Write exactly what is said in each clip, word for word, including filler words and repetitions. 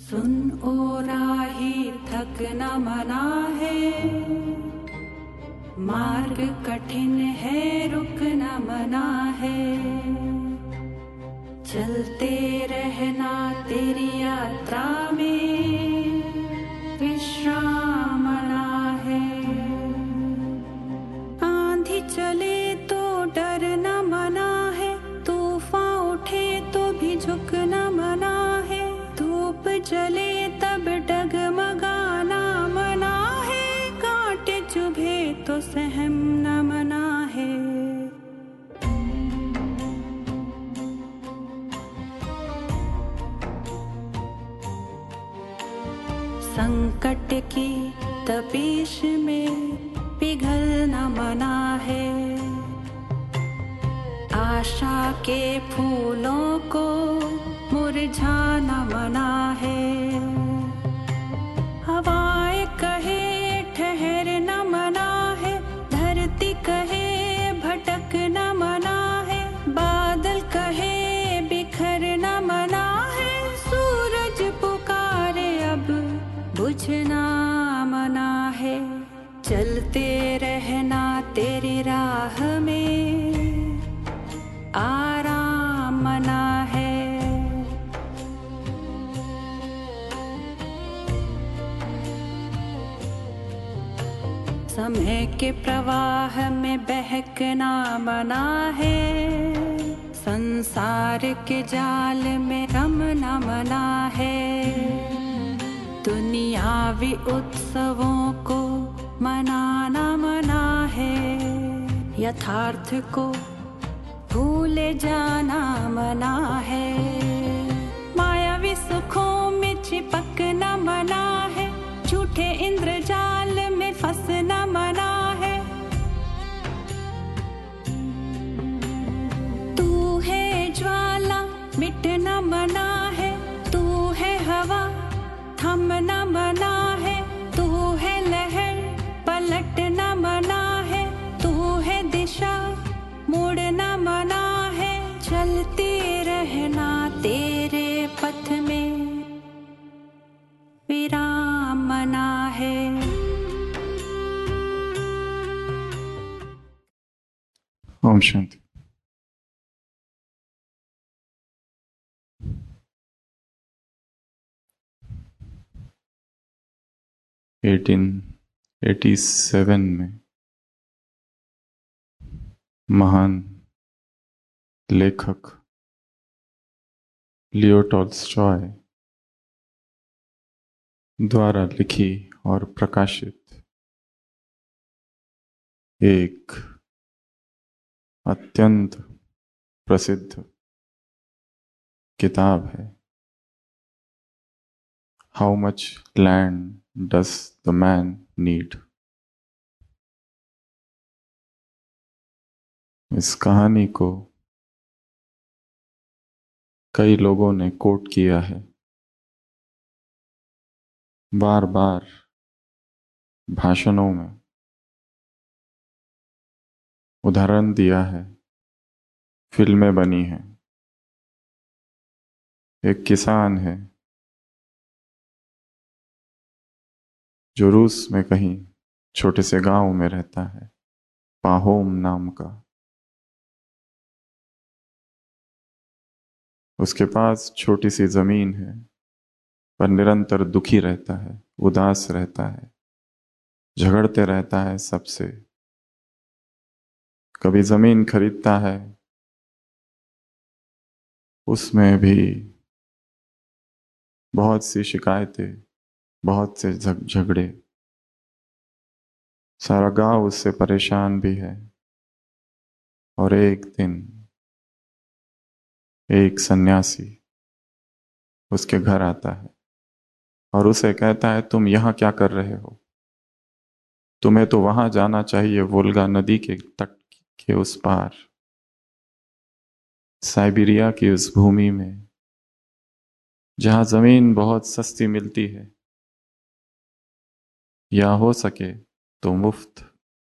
सुन ओ राही थक न मना है, मार्ग कठिन है रुक न मना है। चलते रहना तेरी यात्रा में विश्राम मना है। आंधी चले तो डर न मना है, तूफान उठे तो भी झुक न मना है। धूप जले तब डगमगाना मना है, कांटे चुभे तो सहम न मना है। संकट की तपीश में पिघलना मना है, आशा के फूलों को मुरझाना मना है। हवाएं कहे ठहरना मना है, धरती कहे भटकना मना है। बादल कहे बिखरना मना है, सूरज पुकारे अब बुझना मना है। चलते रहना तेरी राह में आराम मना है। समय के प्रवाह में बहकना मना है, संसार के जाल में रमना मना है। दुनियावी उत्सवों को मनाना मना है, यथार्थ को भूले जाना मना है। मायावी सुखों में चिपकना मना है, झूठे इंद्रजाल में फंसना मना है। तू है ज्वाला मिटना मना है, तू है हवा थमना मना है। तू है लहर पलटना मना है, तू है दिशा मुड़ना मना है। चलते रहना तेरे पथ में विराम मना है। ओम शांति। अठारह सौ सत्तासी में महान लेखक लियो टॉल्स्टॉय द्वारा लिखी और प्रकाशित एक अत्यंत प्रसिद्ध किताब है, how much land does the man need. इस कहानी को कई लोगों ने कोट किया है, बार बार भाषणों में उदाहरण दिया है, फिल्में बनी हैं। एक किसान है जो रूस में कहीं छोटे से गांव में रहता है, पाहोम नाम का। उसके पास छोटी सी जमीन है, पर निरंतर दुखी रहता है, उदास रहता है, झगड़ते रहता है सबसे। कभी जमीन खरीदता है, उसमें भी बहुत सी शिकायतें, बहुत से झगड़े। सारा गांव उससे परेशान भी है। और एक दिन एक सन्यासी उसके घर आता है और उसे कहता है, तुम यहाँ क्या कर रहे हो? तुम्हें तो वहां जाना चाहिए, वोल्गा नदी के तट के उस पार, साइबेरिया की उस भूमि में जहां जमीन बहुत सस्ती मिलती है, या हो सके तो मुफ्त।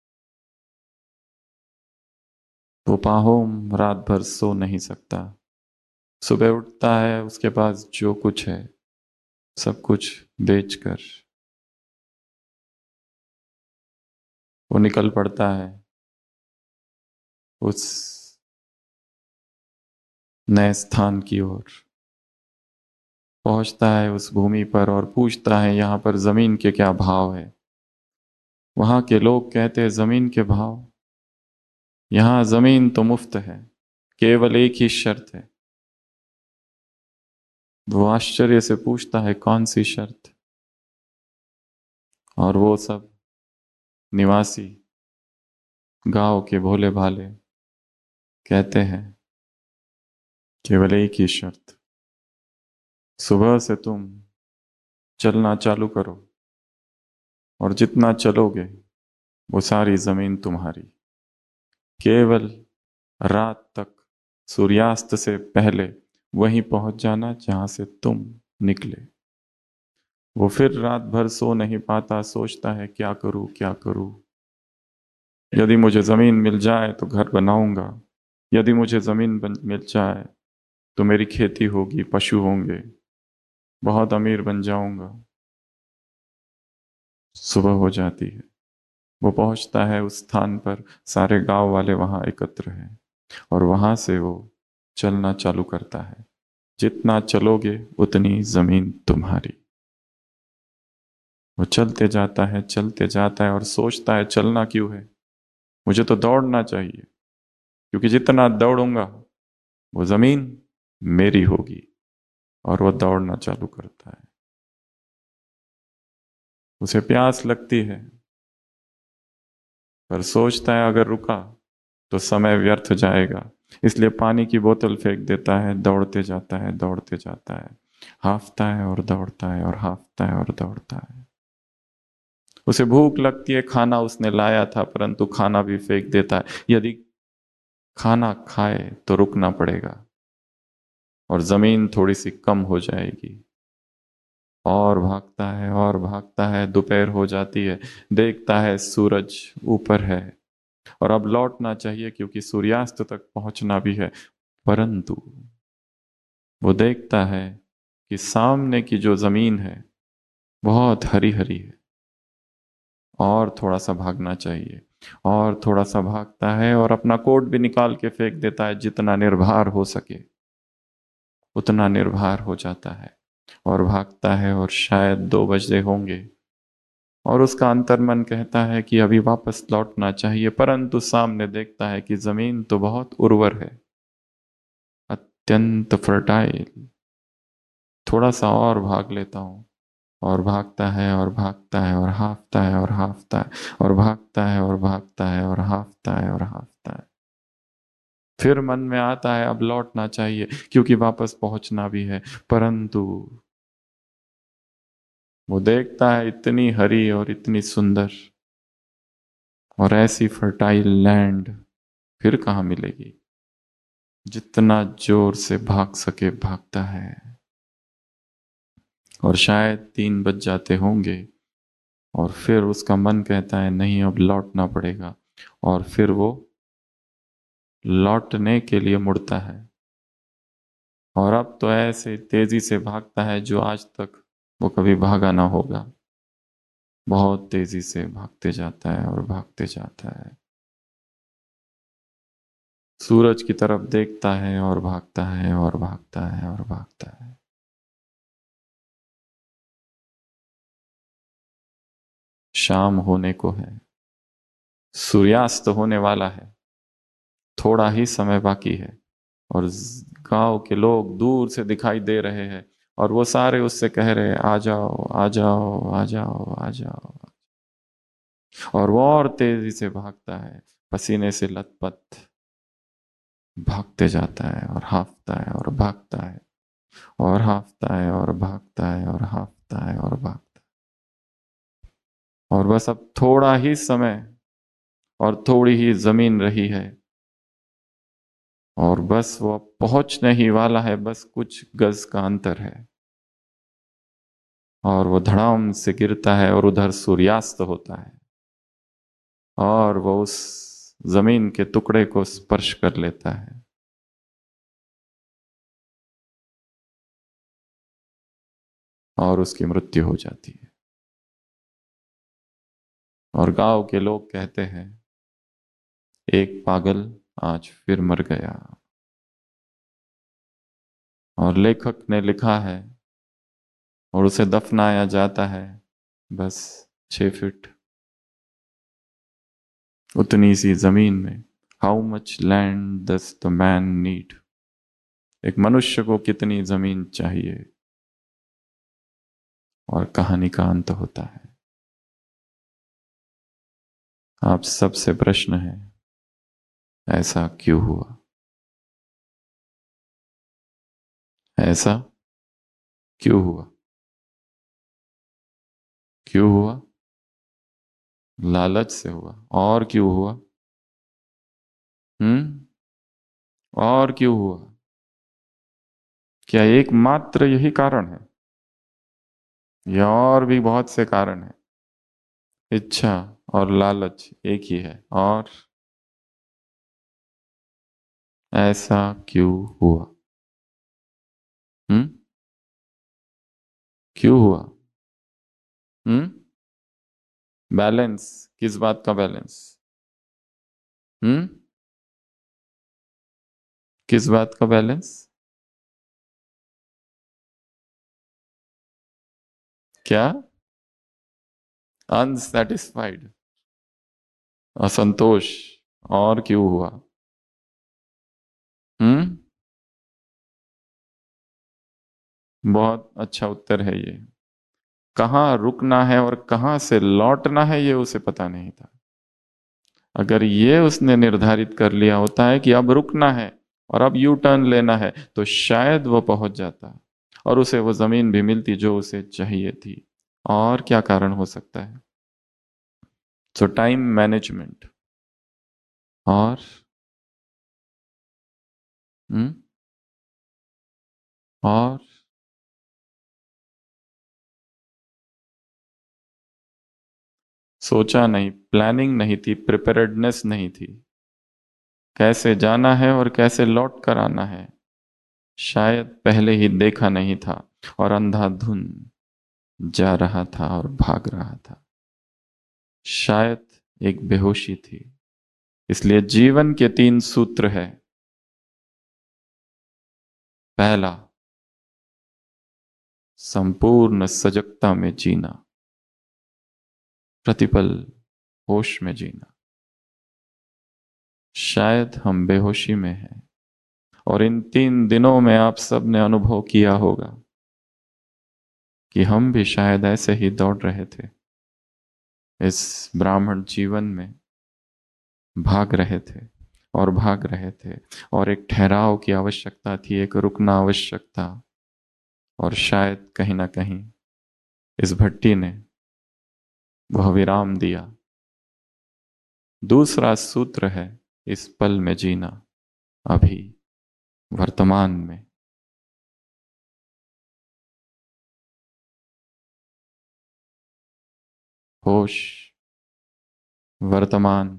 वो पाहोम रात भर सो नहीं सकता। सुबह उठता है, उसके पास जो कुछ है सब कुछ बेचकर वो निकल पड़ता है उस नए स्थान की ओर। पहुंचता है उस भूमि पर और पूछता है यहाँ पर जमीन के क्या भाव है। वहां के लोग कहते हैं जमीन के भाव, यहां जमीन तो मुफ्त है, केवल एक ही शर्त है। वो आश्चर्य से पूछता है कौन सी शर्त। और वो सब निवासी गांव के भोले भाले कहते हैं केवल एक ही शर्त, सुबह से तुम चलना चालू करो और जितना चलोगे वो सारी जमीन तुम्हारी। केवल रात तक सूर्यास्त से पहले वहीं पहुंच जाना जहां से तुम निकले। वो फिर रात भर सो नहीं पाता, सोचता है क्या करूं क्या करूं। यदि मुझे जमीन मिल जाए तो घर बनाऊंगा, यदि मुझे जमीन मिल जाए तो मेरी खेती होगी, पशु होंगे, बहुत अमीर बन जाऊंगा। सुबह हो जाती है, वो पहुंचता है उस स्थान पर, सारे गांव वाले वहां एकत्र हैं और वहां से वो चलना चालू करता है। जितना चलोगे उतनी जमीन तुम्हारी। वो चलते जाता है चलते जाता है और सोचता है चलना क्यों है, मुझे तो दौड़ना चाहिए, क्योंकि जितना दौड़ूंगा वो जमीन मेरी होगी। और वह दौड़ना चालू करता है। उसे प्यास लगती है पर सोचता है अगर रुका तो समय व्यर्थ जाएगा, इसलिए पानी की बोतल फेंक देता है। दौड़ते जाता है दौड़ते जाता है, हांफता है और दौड़ता है और हांफता है और दौड़ता है। उसे भूख लगती है, खाना उसने लाया था परंतु खाना भी फेंक देता है। यदि खाना खाए तो रुकना पड़ेगा और जमीन थोड़ी सी कम हो जाएगी। और भागता है और भागता है, दोपहर हो जाती है, देखता है सूरज ऊपर है और अब लौटना चाहिए क्योंकि सूर्यास्त तक पहुंचना भी है। परंतु वो देखता है कि सामने की जो जमीन है बहुत हरी हरी है और थोड़ा सा भागना चाहिए। और थोड़ा सा भागता है और अपना कोट भी निकाल के फेंक देता है, जितना निर्भर हो सके उतना निर्भर हो जाता है और भागता है। और शायद दो बजे होंगे और उसका अंतर्मन कहता है कि अभी वापस लौटना चाहिए, परंतु सामने देखता है कि जमीन तो बहुत उर्वर है, अत्यंत फर्टाइल। थोड़ा सा और भाग लेता हूं। और भागता है और भागता है और हाफता है और हाफता है और भागता है और भागता है और हाफता है और हाफता है। फिर मन में आता है अब लौटना चाहिए क्योंकि वापस पहुंचना भी है, परंतु वो देखता है इतनी हरी और इतनी सुंदर और ऐसी फर्टाइल लैंड फिर कहाँ मिलेगी। जितना जोर से भाग सके भागता है और शायद तीन बज जाते होंगे और फिर उसका मन कहता है नहीं अब लौटना पड़ेगा। और फिर वो लौटने के लिए मुड़ता है और अब तो ऐसे तेजी से भागता है जो आज तक वो कभी भागा ना होगा। बहुत तेजी से भागते जाता है और भागते जाता है, सूरज की तरफ देखता है और भागता है और भागता है और भागता है। शाम होने को है, सूर्यास्त होने वाला है, थोड़ा ही समय बाकी है और गांव के लोग दूर से दिखाई दे रहे हैं और वो सारे उससे कह रहे हैं आ जाओ आ जाओ आ जाओ आ जाओ। और वो और तेजी से भागता है, पसीने से लथपथ भागते जाता है और हांफता है और भागता है और हांफता है और भागता है और हांफता है और भागता है। और बस अब थोड़ा ही समय और थोड़ी ही जमीन रही है और बस वो पहुंचने ही वाला है, बस कुछ गज का अंतर है। और वो धड़ाम से गिरता है और उधर सूर्यास्त होता है और वो उस जमीन के टुकड़े को स्पर्श कर लेता है। और उसकी मृत्यु हो जाती है। और गांव के लोग कहते हैं एक पागल आज फिर मर गया। और लेखक ने लिखा है और उसे दफनाया जाता है बस छह फीट, उतनी सी जमीन में। How much land does the man need? एक मनुष्य को कितनी जमीन चाहिए? और कहानी का अंत होता है। आप सबसे प्रश्न है, ऐसा क्यों हुआ? ऐसा क्यों हुआ? क्यों हुआ? लालच से हुआ। और क्यों हुआ? हम्म और क्यों हुआ? क्या एकमात्र यही कारण है या और भी बहुत से कारण है? इच्छा और लालच एक ही है। और ऐसा क्यों हुआ? हम्म क्यों हुआ? हम्म बैलेंस? किस बात का बैलेंस? हम्म किस बात का बैलेंस? क्या? अनसेटिस्फाइड, असंतोष। और क्यों हुआ? हम्म बहुत अच्छा उत्तर है ये। कहाँ रुकना है और कहाँ से लौटना है ये उसे पता नहीं था। अगर ये उसने निर्धारित कर लिया होता है कि अब रुकना है और अब यू टर्न लेना है, तो शायद वो पहुंच जाता और उसे वो जमीन भी मिलती जो उसे चाहिए थी। और क्या कारण हो सकता है? So time management. और हम्म और सोचा नहीं, प्लानिंग नहीं थी, प्रिपेयर्डनेस नहीं थी। कैसे जाना है और कैसे लौट कर आना है शायद पहले ही देखा नहीं था, और अंधाधुंध जा रहा था और भाग रहा था। शायद एक बेहोशी थी। इसलिए जीवन के तीन सूत्र है। पहला, संपूर्ण सजगता में जीना, प्रतिपल होश में जीना। शायद हम बेहोशी में हैं और इन तीन दिनों में आप सब ने अनुभव किया होगा कि हम भी शायद ऐसे ही दौड़ रहे थे इस ब्राह्मण जीवन में, भाग रहे थे और भाग रहे थे, और एक ठहराव की आवश्यकता थी, एक रुकना आवश्यक था। और शायद कहीं ना कहीं इस भट्टी ने वह विराम दिया। दूसरा सूत्र है इस पल में जीना, अभी, वर्तमान में। होश, वर्तमान।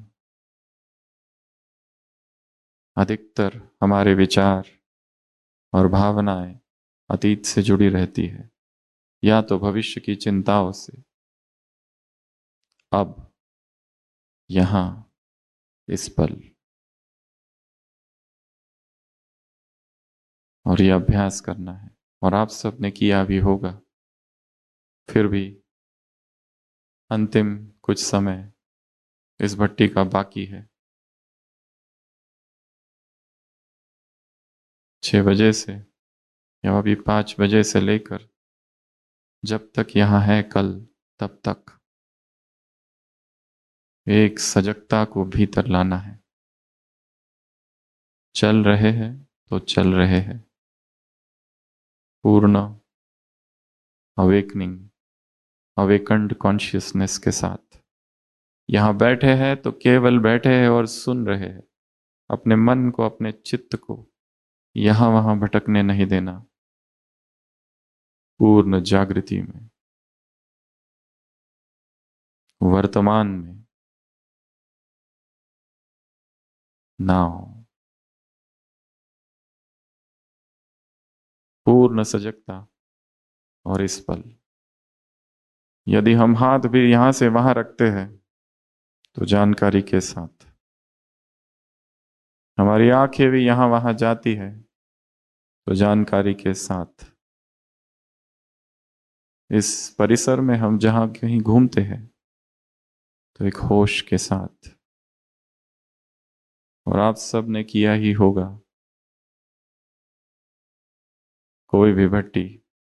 अधिकतर हमारे विचार और भावनाएं अतीत से जुड़ी रहती है या तो भविष्य की चिंताओं से। अब, यहां, इस पल। और यह अभ्यास करना है और आप सबने किया भी होगा। फिर भी अंतिम कुछ समय इस भट्टी का बाकी है। छह बजे से या अभी पांच बजे से लेकर जब तक यहां है कल, तब तक एक सजगता को भीतर लाना है। चल रहे हैं तो चल रहे हैं, पूर्ण अवेकनिंग, अवेकन्ड कॉन्शियसनेस के साथ। यहां बैठे हैं तो केवल बैठे हैं और सुन रहे हैं। अपने मन को, अपने चित्त को यहां वहां भटकने नहीं देना। पूर्ण जागृति में, वर्तमान में, नाउ। पूर्ण सजगता और इस पल। यदि हम हाथ भी यहां से वहां रखते हैं तो जानकारी के साथ, हमारी आंखें भी यहां वहां जाती है तो जानकारी के साथ, इस परिसर में हम जहां कहीं घूमते हैं तो एक होश के साथ। और आप सब ने किया ही होगा, कोई भी भट्टी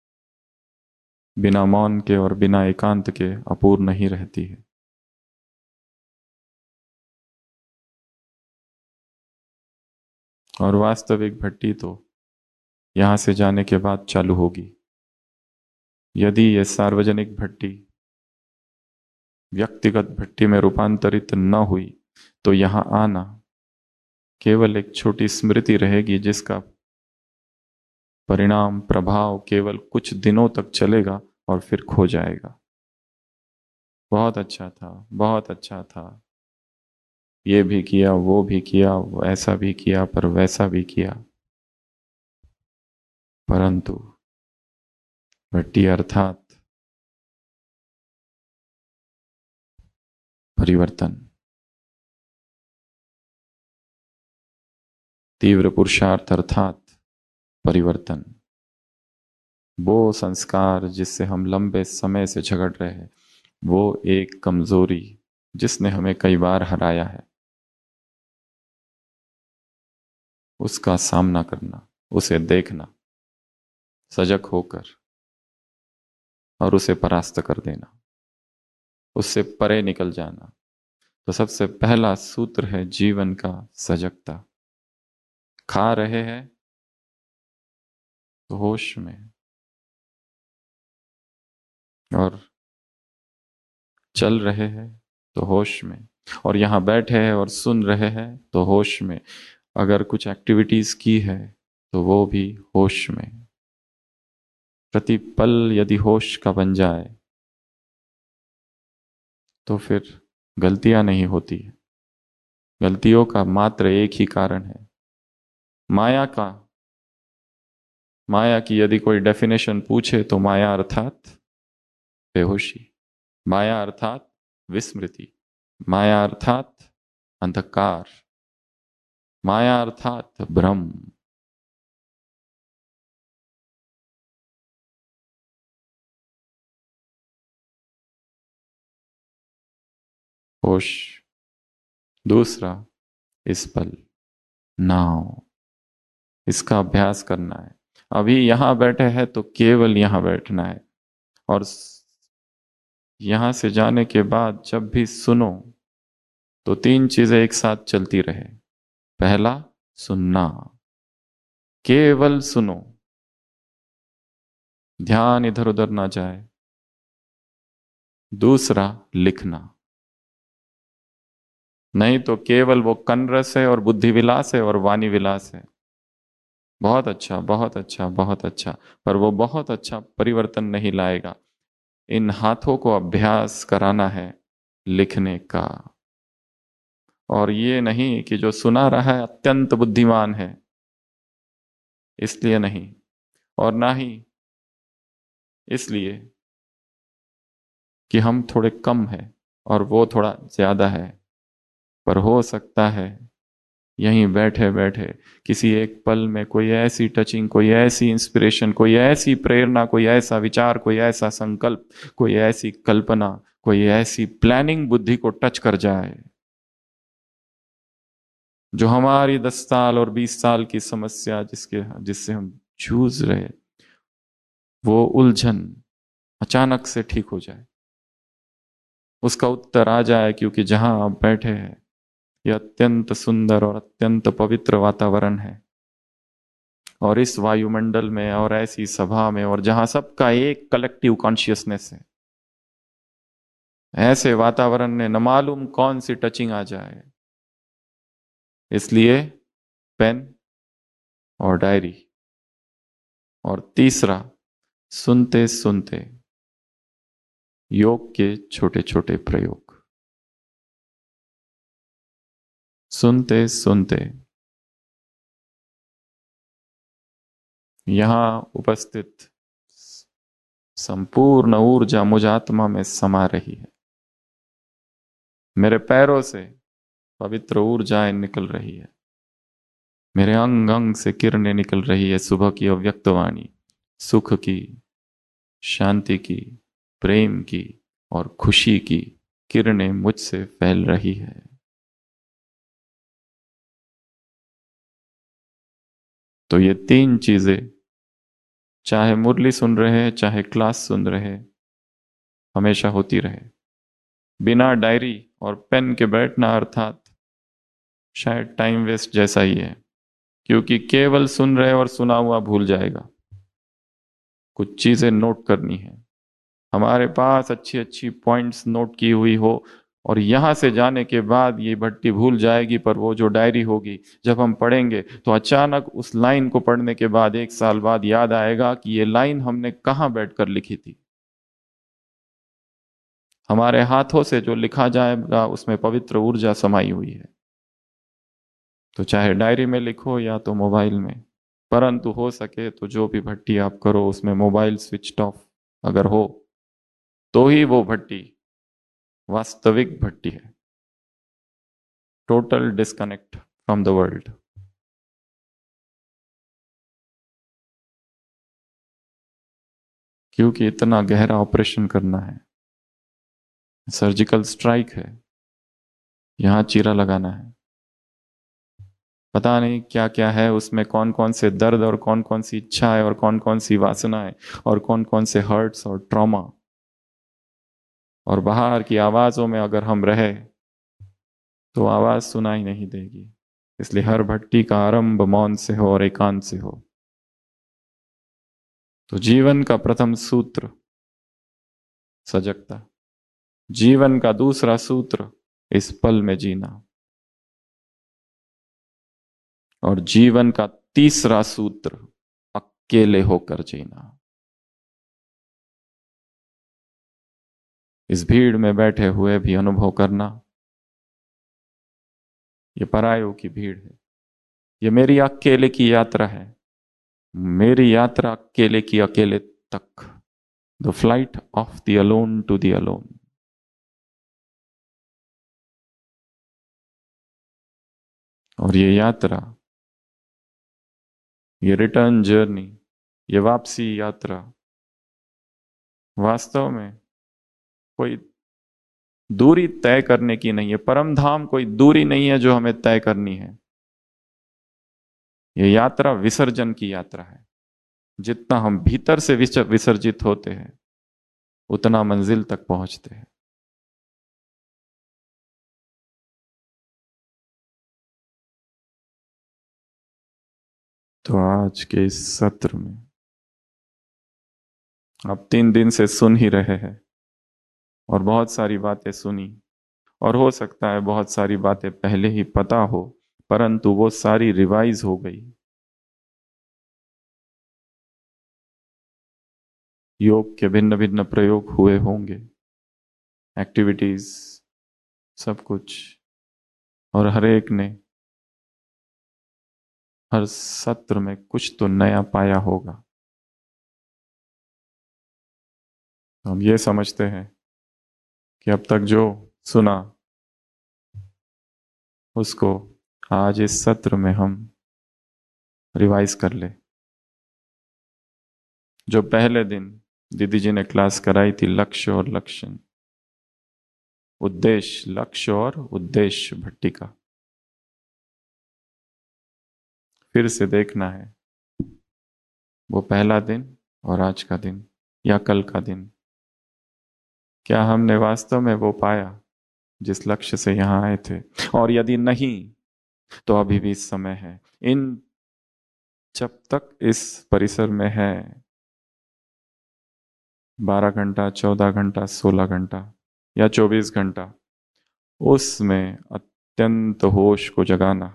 बिना मौन के और बिना एकांत के अपूर्ण नहीं रहती है। और वास्तविक भट्टी तो यहां से जाने के बाद चालू होगी। यदि ये सार्वजनिक भट्टी व्यक्तिगत भट्टी में रूपांतरित न हुई तो यहां आना केवल एक छोटी स्मृति रहेगी, जिसका परिणाम प्रभाव केवल कुछ दिनों तक चलेगा और फिर खो जाएगा। बहुत अच्छा था, बहुत अच्छा था, ये भी किया, वो भी किया, ऐसा भी किया, पर वैसा भी किया, परंतु भट्टी अर्थात परिवर्तन, तीव्र पुरुषार्थ अर्थात परिवर्तन, वो संस्कार जिससे हम लंबे समय से झगड़ रहे हैं, वो एक कमजोरी जिसने हमें कई बार हराया है, उसका सामना करना, उसे देखना, सजग होकर और उसे परास्त कर देना, उससे परे निकल जाना। तो सबसे पहला सूत्र है जीवन का सजगता। खा रहे हैं तो होश में, और चल रहे हैं तो होश में, और यहां बैठे हैं और सुन रहे हैं तो होश में, अगर कुछ एक्टिविटीज की है तो वो भी होश में। प्रति पल यदि होश का बन जाए तो फिर गलतियां नहीं होती है। गलतियों का मात्र एक ही कारण है, माया का। माया की यदि कोई डेफिनेशन पूछे तो माया अर्थात बेहोशी, माया अर्थात विस्मृति, माया अर्थात अंधकार, माया अर्थात भ्रम। होश। दूसरा, इस पल, नाउ, इसका अभ्यास करना है। अभी यहां बैठे हैं तो केवल यहां बैठना है, और यहां से जाने के बाद जब भी सुनो तो तीन चीजें एक साथ चलती रहे। पहला, सुनना, केवल सुनो, ध्यान इधर उधर ना जाए। दूसरा, लिखना, नहीं तो केवल वो कनरस है और बुद्धि विलास है और वाणी विलास है। बहुत अच्छा, बहुत अच्छा, बहुत अच्छा, पर वो बहुत अच्छा परिवर्तन नहीं लाएगा। इन हाथों को अभ्यास कराना है लिखने का, और ये नहीं कि जो सुना रहा है अत्यंत बुद्धिमान है, इसलिए नहीं, और ना ही इसलिए कि हम थोड़े कम हैं और वो थोड़ा ज्यादा है, पर हो सकता है यहीं बैठे बैठे किसी एक पल में कोई ऐसी टचिंग, कोई ऐसी इंस्पिरेशन, कोई ऐसी प्रेरणा, कोई ऐसा विचार, कोई ऐसा संकल्प, कोई ऐसी कल्पना, कोई ऐसी प्लानिंग बुद्धि को टच कर जाए जो हमारी दस साल और बीस साल की समस्या जिसके जिससे हम जूझ रहे, वो उलझन अचानक से ठीक हो जाए, उसका उत्तर आ जाए। क्योंकि जहां आप बैठे हैं यह अत्यंत सुंदर और अत्यंत पवित्र वातावरण है, और इस वायुमंडल में और ऐसी सभा में, और जहां सबका एक कलेक्टिव कॉन्शियसनेस है, ऐसे वातावरण में न मालूम कौन सी टचिंग आ जाए। इसलिए पेन और डायरी, और तीसरा, सुनते सुनते योग के छोटे छोटे प्रयोग, सुनते सुनते यहां उपस्थित संपूर्ण ऊर्जा मुझ आत्मा में समा रही है। मेरे पैरों से पवित्र ऊर्जाएं निकल रही है। मेरे अंग अंग से किरणें निकल रही है। सुबह की अव्यक्त वाणी, सुख की, शांति की, प्रेम की और खुशी की किरणें मुझसे फैल रही है। तो ये तीन चीजें, चाहे मुरली सुन रहे हैं, चाहे क्लास सुन रहे हैं, हमेशा होती रहे। बिना डायरी और पेन के बैठना अर्थात शायद टाइम वेस्ट जैसा ही है, क्योंकि केवल सुन रहे और सुना हुआ भूल जाएगा। कुछ चीजें नोट करनी है। हमारे पास अच्छी अच्छी पॉइंट्स नोट की हुई हो और यहां से जाने के बाद ये भट्टी भूल जाएगी, पर वो जो डायरी होगी जब हम पढ़ेंगे तो अचानक उस लाइन को पढ़ने के बाद एक साल बाद याद आएगा कि ये लाइन हमने कहाँ बैठकर लिखी थी। हमारे हाथों से जो लिखा जाएगा उसमें पवित्र ऊर्जा समाई हुई है। तो चाहे डायरी में लिखो या तो मोबाइल में, परंतु हो सके तो जो भी भट्टी आप करो उसमें मोबाइल स्विच ऑफ अगर हो तो ही वो भट्टी वास्तविक भट्टी है। Total disconnect from the world. क्योंकि इतना गहरा ऑपरेशन करना है, सर्जिकल स्ट्राइक है, यहां चीरा लगाना है। पता नहीं क्या क्या है उसमें, कौन कौन से दर्द और कौन कौन सी इच्छाएं और कौन कौन सी वासनाएं और कौन कौन से हर्ट्स और ट्रॉमा। और बाहर की आवाजों में अगर हम रहे तो आवाज सुनाई नहीं देगी। इसलिए हर भट्टी का आरंभ मौन से हो और एकांत से हो। तो जीवन का प्रथम सूत्र सजगता, जीवन का दूसरा सूत्र इस पल में जीना, और जीवन का तीसरा सूत्र अकेले होकर जीना। इस भीड़ में बैठे हुए भी अनुभव करना, ये परायों की भीड़ है, ये मेरी अकेले की यात्रा है। मेरी यात्रा अकेले की अकेले तक, the flight of the alone to the alone. और ये यात्रा, ये रिटर्न जर्नी, ये वापसी यात्रा वास्तव में कोई दूरी तय करने की नहीं है। परम धाम कोई दूरी नहीं है जो हमें तय करनी है। ये यात्रा विसर्जन की यात्रा है। जितना हम भीतर से विसर्जित होते हैं उतना मंजिल तक पहुंचते हैं। तो आज के इस सत्र में आप तीन दिन से सुन ही रहे हैं और बहुत सारी बातें सुनी, और हो सकता है बहुत सारी बातें पहले ही पता हो, परंतु वो सारी रिवाइज हो गई। योग के भिन्न भिन्न प्रयोग हुए होंगे, एक्टिविटीज, सब कुछ, और हर एक ने हर सत्र में कुछ तो नया पाया होगा। हम ये समझते हैं कि अब तक जो सुना उसको आज इस सत्र में हम रिवाइज कर ले। जो पहले दिन दीदी जी ने क्लास कराई थी, लक्ष्य और लक्षण, उद्देश्य, लक्ष्य और उद्देश्य भट्टी का, फिर से देखना है वो पहला दिन और आज का दिन या कल का दिन, क्या हमने वास्तव में वो पाया जिस लक्ष्य से यहां आए थे। और यदि नहीं तो अभी भी समय है। इन जब तक इस परिसर में है, बारह घंटा, चौदह घंटा, सोलह घंटा या चौबीस घंटा, उसमें अत्यंत होश को जगाना,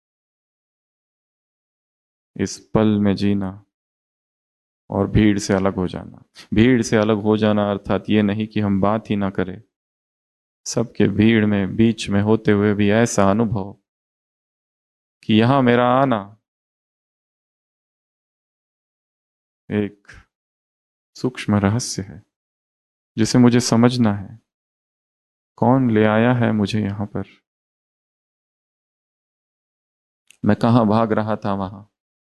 इस पल में जीना और भीड़ से अलग हो जाना। भीड़ से अलग हो जाना अर्थात ये नहीं कि हम बात ही ना करें, सबके भीड़ में बीच में होते हुए भी ऐसा अनुभव कि यहां मेरा आना एक सूक्ष्म रहस्य है जिसे मुझे समझना है। कौन ले आया है मुझे यहां पर? मैं कहां भाग रहा था वहां?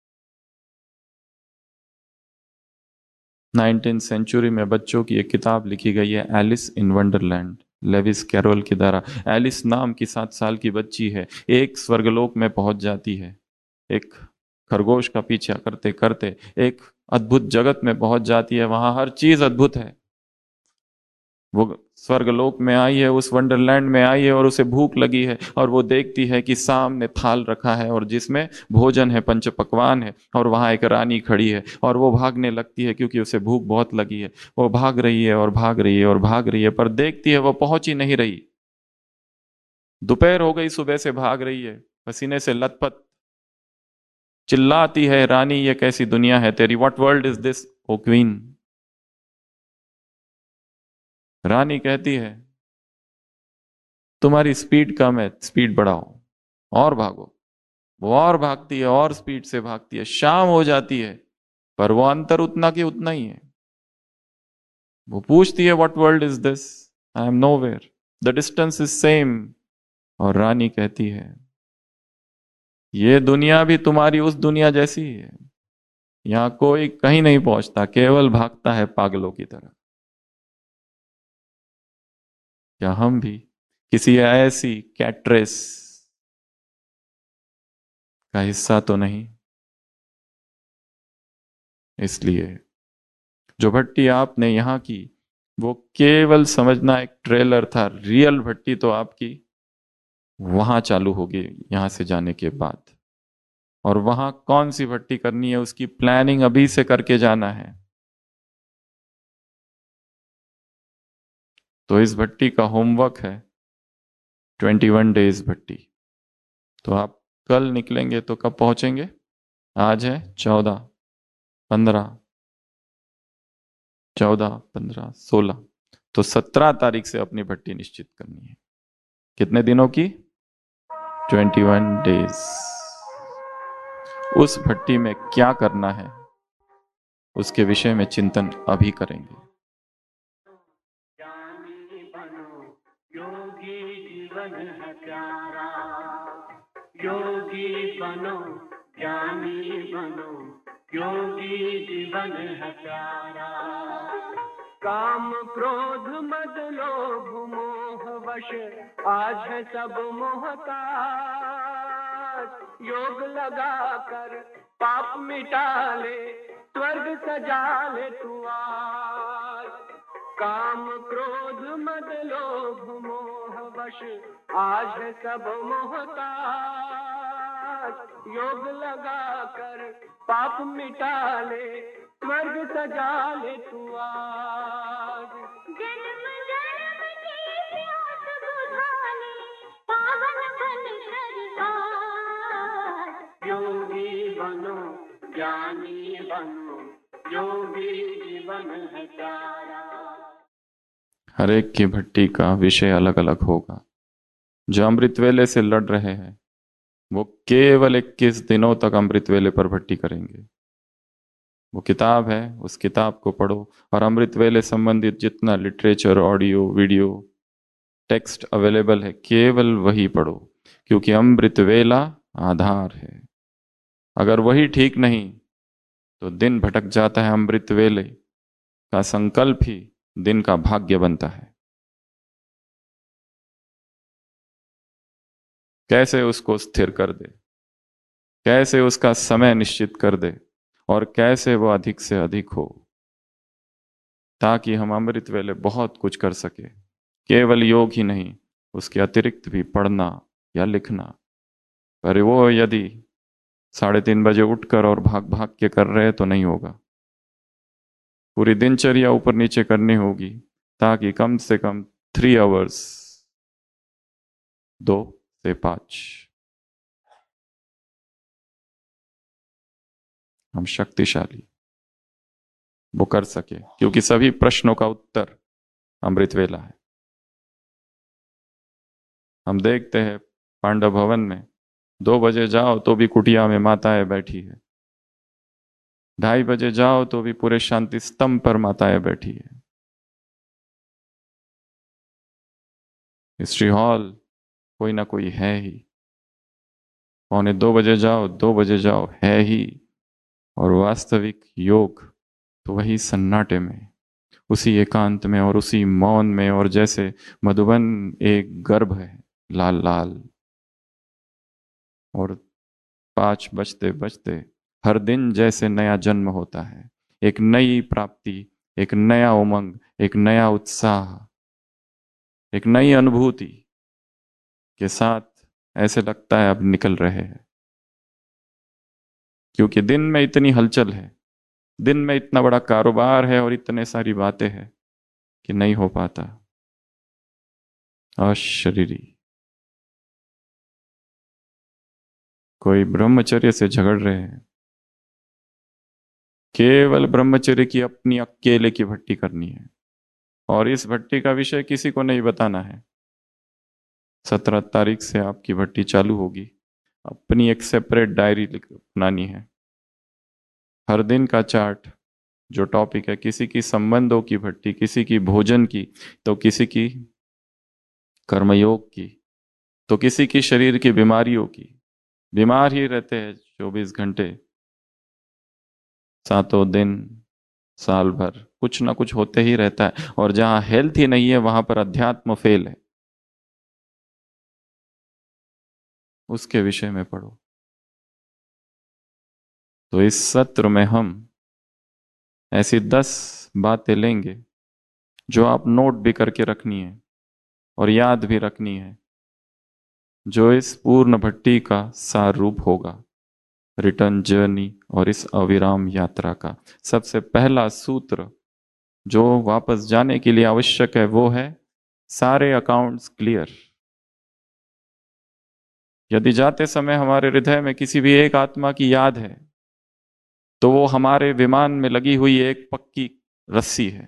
नाइनटीन सेंचुरी में बच्चों की एक किताब लिखी गई है, Alice in Wonderland, Lewis Carroll के द्वारा। एलिस नाम की सात साल की बच्ची है, एक स्वर्गलोक में पहुंच जाती है, एक खरगोश का पीछा करते करते एक अद्भुत जगत में पहुंच जाती है। वहां हर चीज अद्भुत है। वो स्वर्गलोक में आई है, उस वंडरलैंड में आई है, और उसे भूख लगी है, और वो देखती है कि सामने थाल रखा है और जिसमें भोजन है, पंच पकवान है, और वहां एक रानी खड़ी है, और वो भागने लगती है क्योंकि उसे भूख बहुत लगी है। वो भाग रही है और भाग रही है और भाग रही है, पर देखती है वो पहुंच ही नहीं रही। दोपहर हो गई, सुबह से भाग रही है, पसीने से लथपथ, चिल्लाती है, रानी ये कैसी दुनिया है तेरी, what world is this O queen. रानी कहती है तुम्हारी स्पीड कम है, स्पीड बढ़ाओ और भागो। वो और भागती है और स्पीड से भागती है, शाम हो जाती है, पर वो अंतर उतना के उतना ही है। वो पूछती है what world is this, I am nowhere, the distance is same. और रानी कहती है ये दुनिया भी तुम्हारी उस दुनिया जैसी ही है, यहां कोई कहीं नहीं पहुंचता, केवल भागता है पागलों की तरह। क्या हम भी किसी ऐसी कैट्रेस का हिस्सा तो नहीं? इसलिए जो भट्टी आपने यहां की, वो केवल समझना एक ट्रेलर था। रियल भट्टी तो आपकी वहां चालू होगी यहां से जाने के बाद। और वहां कौन सी भट्टी करनी है उसकी प्लानिंग अभी से करके जाना है। तो इस भट्टी का होमवर्क है ट्वेंटी वन डेज भट्टी। तो आप कल निकलेंगे तो कब पहुंचेंगे? आज है चौदह, पंद्रह, चौदह पंद्रह सोलह, तो सत्रह तारीख से अपनी भट्टी निश्चित करनी है। कितने दिनों की? Twenty one days. उस भट्टी में क्या करना है उसके विषय में चिंतन अभी करेंगे। ज्ञानी बनो, योगी जीवन है प्यारा। योगी बनो, ज्ञानी बनो, योगी जीवन है प्यारा। काम क्रोध मद लोभ मोह वश आज है सब मोहताज। योग लगा कर पाप मिटा ले, स्वर्ग सजा ले तू आज। काम क्रोध मद लोभ मोह वश आज है सब मोहताज। योग लगा कर पाप मिटा ले, स्वर्ग सजा ले तू आज। जन्म जन्म की प्यास बुझा ले, पावन बन कर आज। योगी बनो, ज्ञानी बनो, योगी जीवन है प्यारा। हर एक की भट्टी का विषय अलग अलग होगा। जो अमृत वेले से लड़ रहे हैं वो केवल इक्कीस दिनों तक अमृत वेले पर भट्टी करेंगे। वो किताब है, उस किताब को पढ़ो, और अमृत वेले संबंधित जितना literature, audio, video, text available है, केवल वही पढ़ो, क्योंकि अमृत वेला आधार है। अगर वही ठीक नहीं तो दिन भटक जाता है। अमृत वेले का संकल्प ही दिन का भाग्य बनता है। कैसे उसको स्थिर कर दे, कैसे उसका समय निश्चित कर दे, और कैसे वो अधिक से अधिक हो, ताकि हम अमृत वेले बहुत कुछ कर सके। केवल योग ही नहीं, उसके अतिरिक्त भी पढ़ना या लिखना। पर वो यदि साढ़े तीन बजे उठकर और भाग भाग के कर रहे तो नहीं होगा। पूरी दिनचर्या ऊपर नीचे करनी होगी, ताकि कम से कम थ्री आवर्स, दो से पांच, हम शक्तिशाली वो कर सके, क्योंकि सभी प्रश्नों का उत्तर अमृत वेला है। हम देखते हैं पांडव भवन में दो बजे जाओ तो भी कुटिया में माताएं बैठी है। ढाई बजे जाओ तो भी पूरे शांति स्तंभ पर माताएं बैठी है। हिस्ट्री हॉल कोई ना कोई है ही। पौने दो बजे जाओ, दो बजे जाओ, है ही। और वास्तविक योग तो वही सन्नाटे में, उसी एकांत में और उसी मौन में। और जैसे मधुबन एक गर्भ है, लाल लाल, और पांच बजते बजते हर दिन जैसे नया जन्म होता है, एक नई प्राप्ति, एक नया उमंग, एक नया उत्साह, एक नई अनुभूति के साथ ऐसे लगता है अब निकल रहे हैं। क्योंकि दिन में इतनी हलचल है, दिन में इतना बड़ा कारोबार है और इतने सारी बातें हैं कि नहीं हो पाता। अशरीरी कोई ब्रह्मचर्य से झगड़ रहे हैं, केवल ब्रह्मचर्य की अपनी अकेले की भट्टी करनी है। और इस भट्टी का विषय किसी को नहीं बताना है। सत्रह तारीख से आपकी भट्टी चालू होगी। अपनी एक सेपरेट डायरी बनानी है। हर दिन का चार्ट, जो टॉपिक है, किसी की संबंधों की भट्टी, किसी की भोजन की, तो किसी की कर्मयोग की, तो किसी की शरीर की बीमारियों की। बीमार ही रहते हैं चौबीस घंटे, सातों दिन, साल भर कुछ ना कुछ होते ही रहता है। और जहां हेल्थ ही नहीं है वहां पर अध्यात्म फेल है। उसके विषय में पढ़ो। तो इस सत्र में हम ऐसी दस बातें लेंगे जो आप नोट भी करके रखनी है और याद भी रखनी है, जो इस पूर्ण भट्टी का सार रूप होगा, रिटर्न जर्नी और इस अविराम यात्रा का। सबसे पहला सूत्र जो वापस जाने के लिए आवश्यक है वो है सारे अकाउंट्स क्लियर। यदि जाते समय हमारे हृदय में किसी भी एक आत्मा की याद है तो वो हमारे विमान में लगी हुई एक पक्की रस्सी है।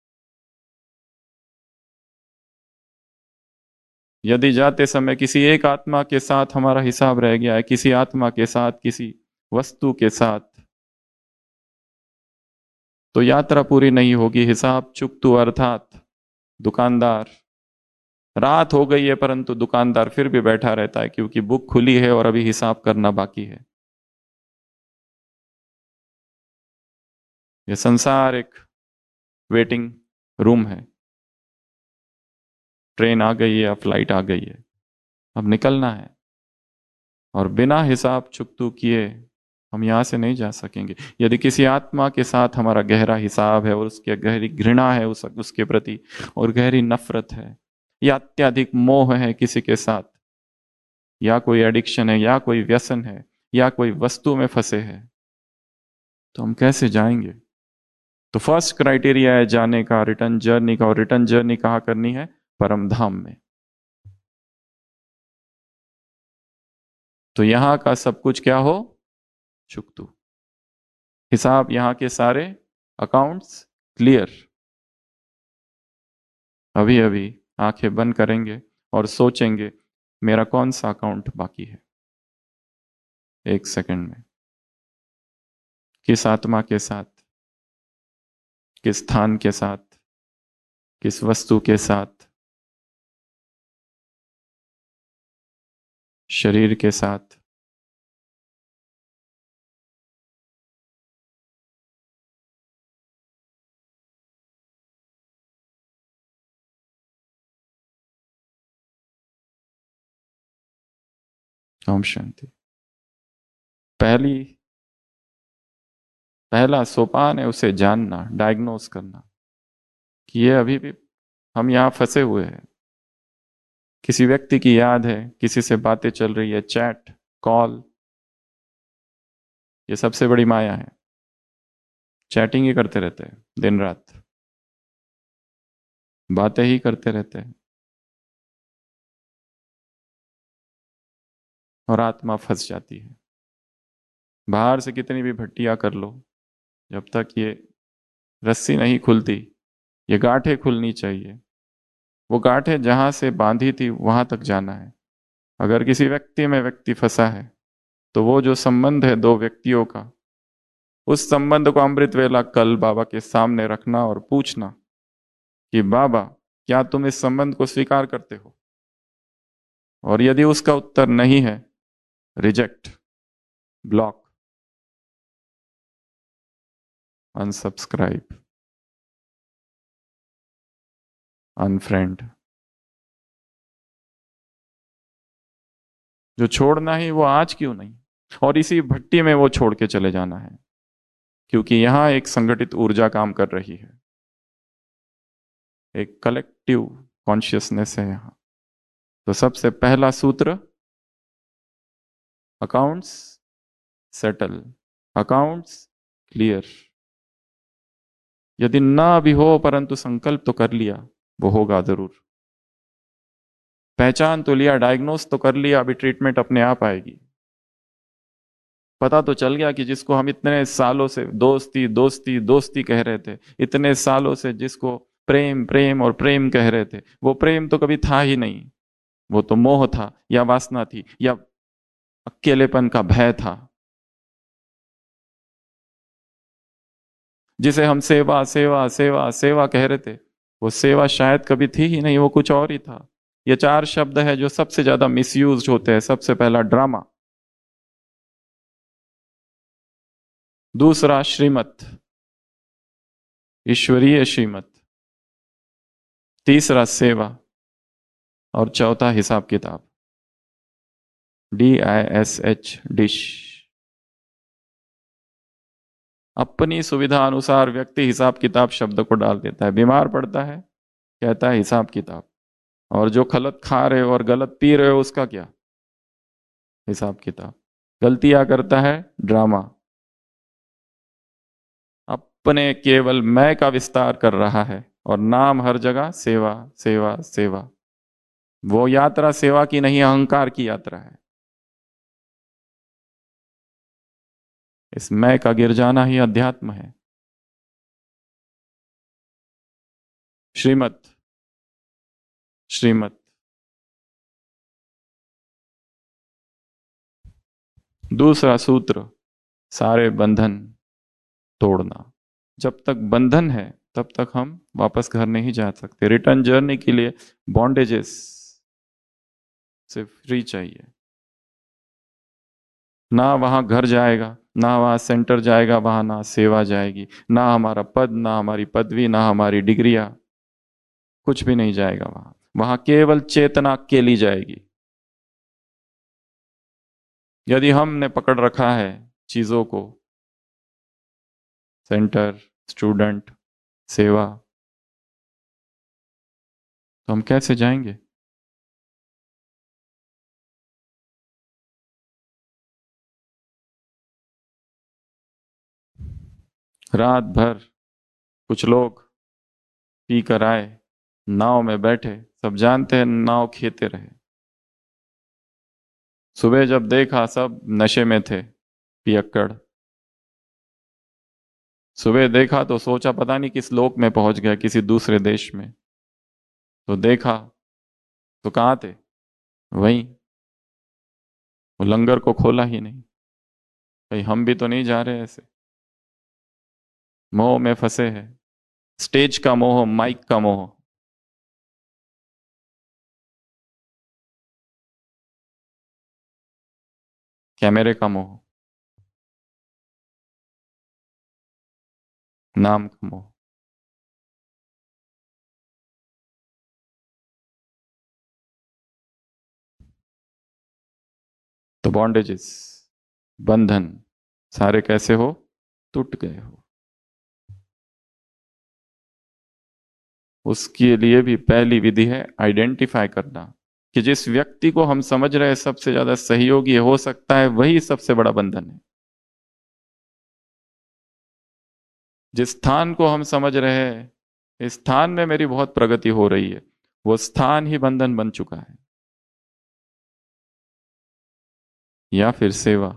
यदि जाते समय किसी एक आत्मा के साथ हमारा हिसाब रह गया है, किसी आत्मा के साथ, किसी वस्तु के साथ, तो यात्रा पूरी नहीं होगी। हिसाब चुकतू अर्थात दुकानदार, रात हो गई है परंतु दुकानदार फिर भी बैठा रहता है क्योंकि बुक खुली है और अभी हिसाब करना बाकी है। यह संसार एक वेटिंग रूम है। ट्रेन आ गई है, फ्लाइट आ गई है, अब निकलना है। और बिना हिसाब चुकतू किए हम यहां से नहीं जा सकेंगे। यदि किसी आत्मा के साथ हमारा गहरा हिसाब है और उसकी गहरी घृणा है उस, उसके प्रति, और गहरी नफरत है, या अत्यधिक मोह है किसी के साथ, या कोई एडिक्शन है, या कोई व्यसन है, या कोई वस्तु में फंसे हैं, तो हम कैसे जाएंगे? तो फर्स्ट क्राइटेरिया है जाने का, रिटर्न जर्नी का। और रिटर्न जर्नी कहाँ करनी है? परम धाम में। तो यहां का सब कुछ क्या हो? चुकतू। हिसाब, यहां के सारे अकाउंट्स क्लियर। अभी अभी आंखें बंद करेंगे और सोचेंगे मेरा कौन सा अकाउंट बाकी है। एक सेकंड में किस आत्मा के साथ, किस स्थान के साथ, किस वस्तु के साथ, शरीर के साथ, ओम शांति। पहली पहला सोपान है उसे जानना, डायग्नोस करना कि ये अभी भी हम यहां फंसे हुए हैं। किसी व्यक्ति की याद है, किसी से बातें चल रही है, चैट, कॉल, ये सबसे बड़ी माया है। चैटिंग ही करते रहते हैं दिन रात, बातें ही करते रहते हैं और आत्मा फंस जाती है। बाहर से कितनी भी भट्टियां कर लो, जब तक ये रस्सी नहीं खुलती, ये गांठें खुलनी चाहिए। वो गांठें जहां से बांधी थी वहां तक जाना है। अगर किसी व्यक्ति में व्यक्ति फंसा है तो वो जो संबंध है दो व्यक्तियों का, उस संबंध को अमृत वेला कल बाबा के सामने रखना और पूछना कि बाबा क्या तुम इस संबंध को स्वीकार करते हो? और यदि उसका उत्तर नहीं है, रिजेक्ट, ब्लॉक, अनसब्सक्राइब, अनफ्रेंड। जो छोड़ना ही वो आज क्यों नहीं, और इसी भट्टी में वो छोड़ के चले जाना है, क्योंकि यहां एक संगठित ऊर्जा काम कर रही है, एक कलेक्टिव कॉन्शियसनेस है यहां। तो सबसे पहला सूत्र, अकाउंट्स सेटल, अकाउंट्स क्लियर। यदि ना भी हो परंतु संकल्प तो कर लिया, वो होगा जरूर। पहचान तो लिया, डायग्नोस तो कर लिया, अभी ट्रीटमेंट अपने आप आएगी। पता तो चल गया कि जिसको हम इतने सालों से दोस्ती दोस्ती दोस्ती कह रहे थे, इतने सालों से जिसको प्रेम प्रेम और प्रेम कह रहे थे, वो प्रेम तो कभी था ही नहीं। वो तो मोह था, या वासना थी, या अकेलेपन का भय था। जिसे हम सेवा सेवा सेवा सेवा कह रहे थे, वो सेवा शायद कभी थी ही नहीं, वो कुछ और ही था। ये चार शब्द है जो सबसे ज्यादा मिसयूज होते हैं। सबसे पहला ड्रामा, दूसरा श्रीमत, ईश्वरीय श्रीमत, तीसरा सेवा, और चौथा हिसाब किताब, D I S H, dish. अपनी सुविधा अनुसार व्यक्ति हिसाब किताब शब्द को डाल देता है। बीमार पड़ता है, कहता है हिसाब किताब, और जो गलत खा रहे हो और गलत पी रहे हो उसका क्या? हिसाब किताब। गलतियां करता है, ड्रामा। अपने केवल मैं का विस्तार कर रहा है, और नाम हर जगह सेवा सेवा सेवा। वो यात्रा सेवा की नहीं, अहंकार की यात्रा है। इस मैं का गिर जाना ही अध्यात्म है। श्रीमत श्रीमत। दूसरा सूत्र, सारे बंधन तोड़ना। जब तक बंधन है तब तक हम वापस घर नहीं जा सकते। रिटर्न जर्नी के लिए बॉन्डेजेस से फ्री चाहिए। ना वहां घर जाएगा, ना वहां सेंटर जाएगा, वहां ना सेवा जाएगी, ना हमारा पद, ना हमारी पदवी, ना हमारी डिग्रियां, कुछ भी नहीं जाएगा वहां। वहां केवल चेतना अकेली जाएगी। यदि हमने पकड़ रखा है चीजों को, सेंटर, स्टूडेंट, सेवा, तो हम कैसे जाएंगे? रात भर कुछ लोग पी कर आए, नाव में बैठे, सब जानते हैं नाव खेते रहे। सुबह जब देखा सब नशे में थे, पियक्कड़। सुबह देखा तो सोचा पता नहीं किस लोक में पहुंच गया, किसी दूसरे देश में। तो देखा तो कहाँ थे? वहीं। वो लंगर को खोला ही नहीं। भाई हम भी तो नहीं जा रहे ऐसे। मोह में फंसे हैं। स्टेज का मोह, माइक का मोह, कैमरे का मोह, नाम का मोह। तो बॉन्डेजेस, बंधन सारे कैसे हो? टूट गए हो। उसके लिए भी पहली विधि है आइडेंटिफाई करना कि जिस व्यक्ति को हम समझ रहे हैं सबसे ज्यादा सहयोगी हो सकता है, वही सबसे बड़ा बंधन है। जिस स्थान को हम समझ रहे हैं इस स्थान में मेरी बहुत प्रगति हो रही है, वो स्थान ही बंधन बन चुका है। या फिर सेवा।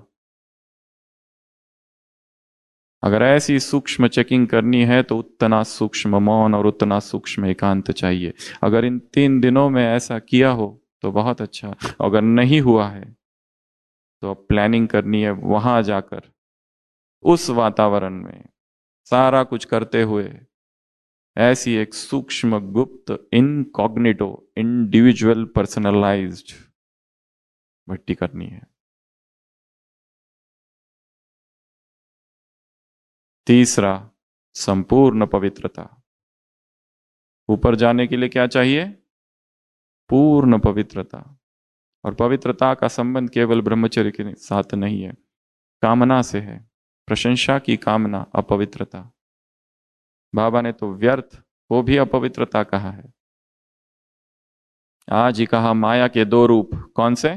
अगर ऐसी सूक्ष्म चेकिंग करनी है तो उतना सूक्ष्म मौन और उतना सूक्ष्म एकांत चाहिए। अगर इन तीन दिनों में ऐसा किया हो तो बहुत अच्छा। अगर नहीं हुआ है तो अब प्लानिंग करनी है वहां जाकर उस वातावरण में सारा कुछ करते हुए ऐसी एक सूक्ष्म गुप्त इनकॉग्निटो इंडिविजुअल पर्सनलाइज्ड भट्टी करनी है। तीसरा, संपूर्ण पवित्रता। ऊपर जाने के लिए क्या चाहिए? पूर्ण पवित्रता। और पवित्रता का संबंध केवल ब्रह्मचर्य के साथ नहीं है, कामना से है। प्रशंसा की कामना अपवित्रता। बाबा ने तो व्यर्थ को भी अपवित्रता कहा है। आज ही कहा माया के दो रूप, कौन से?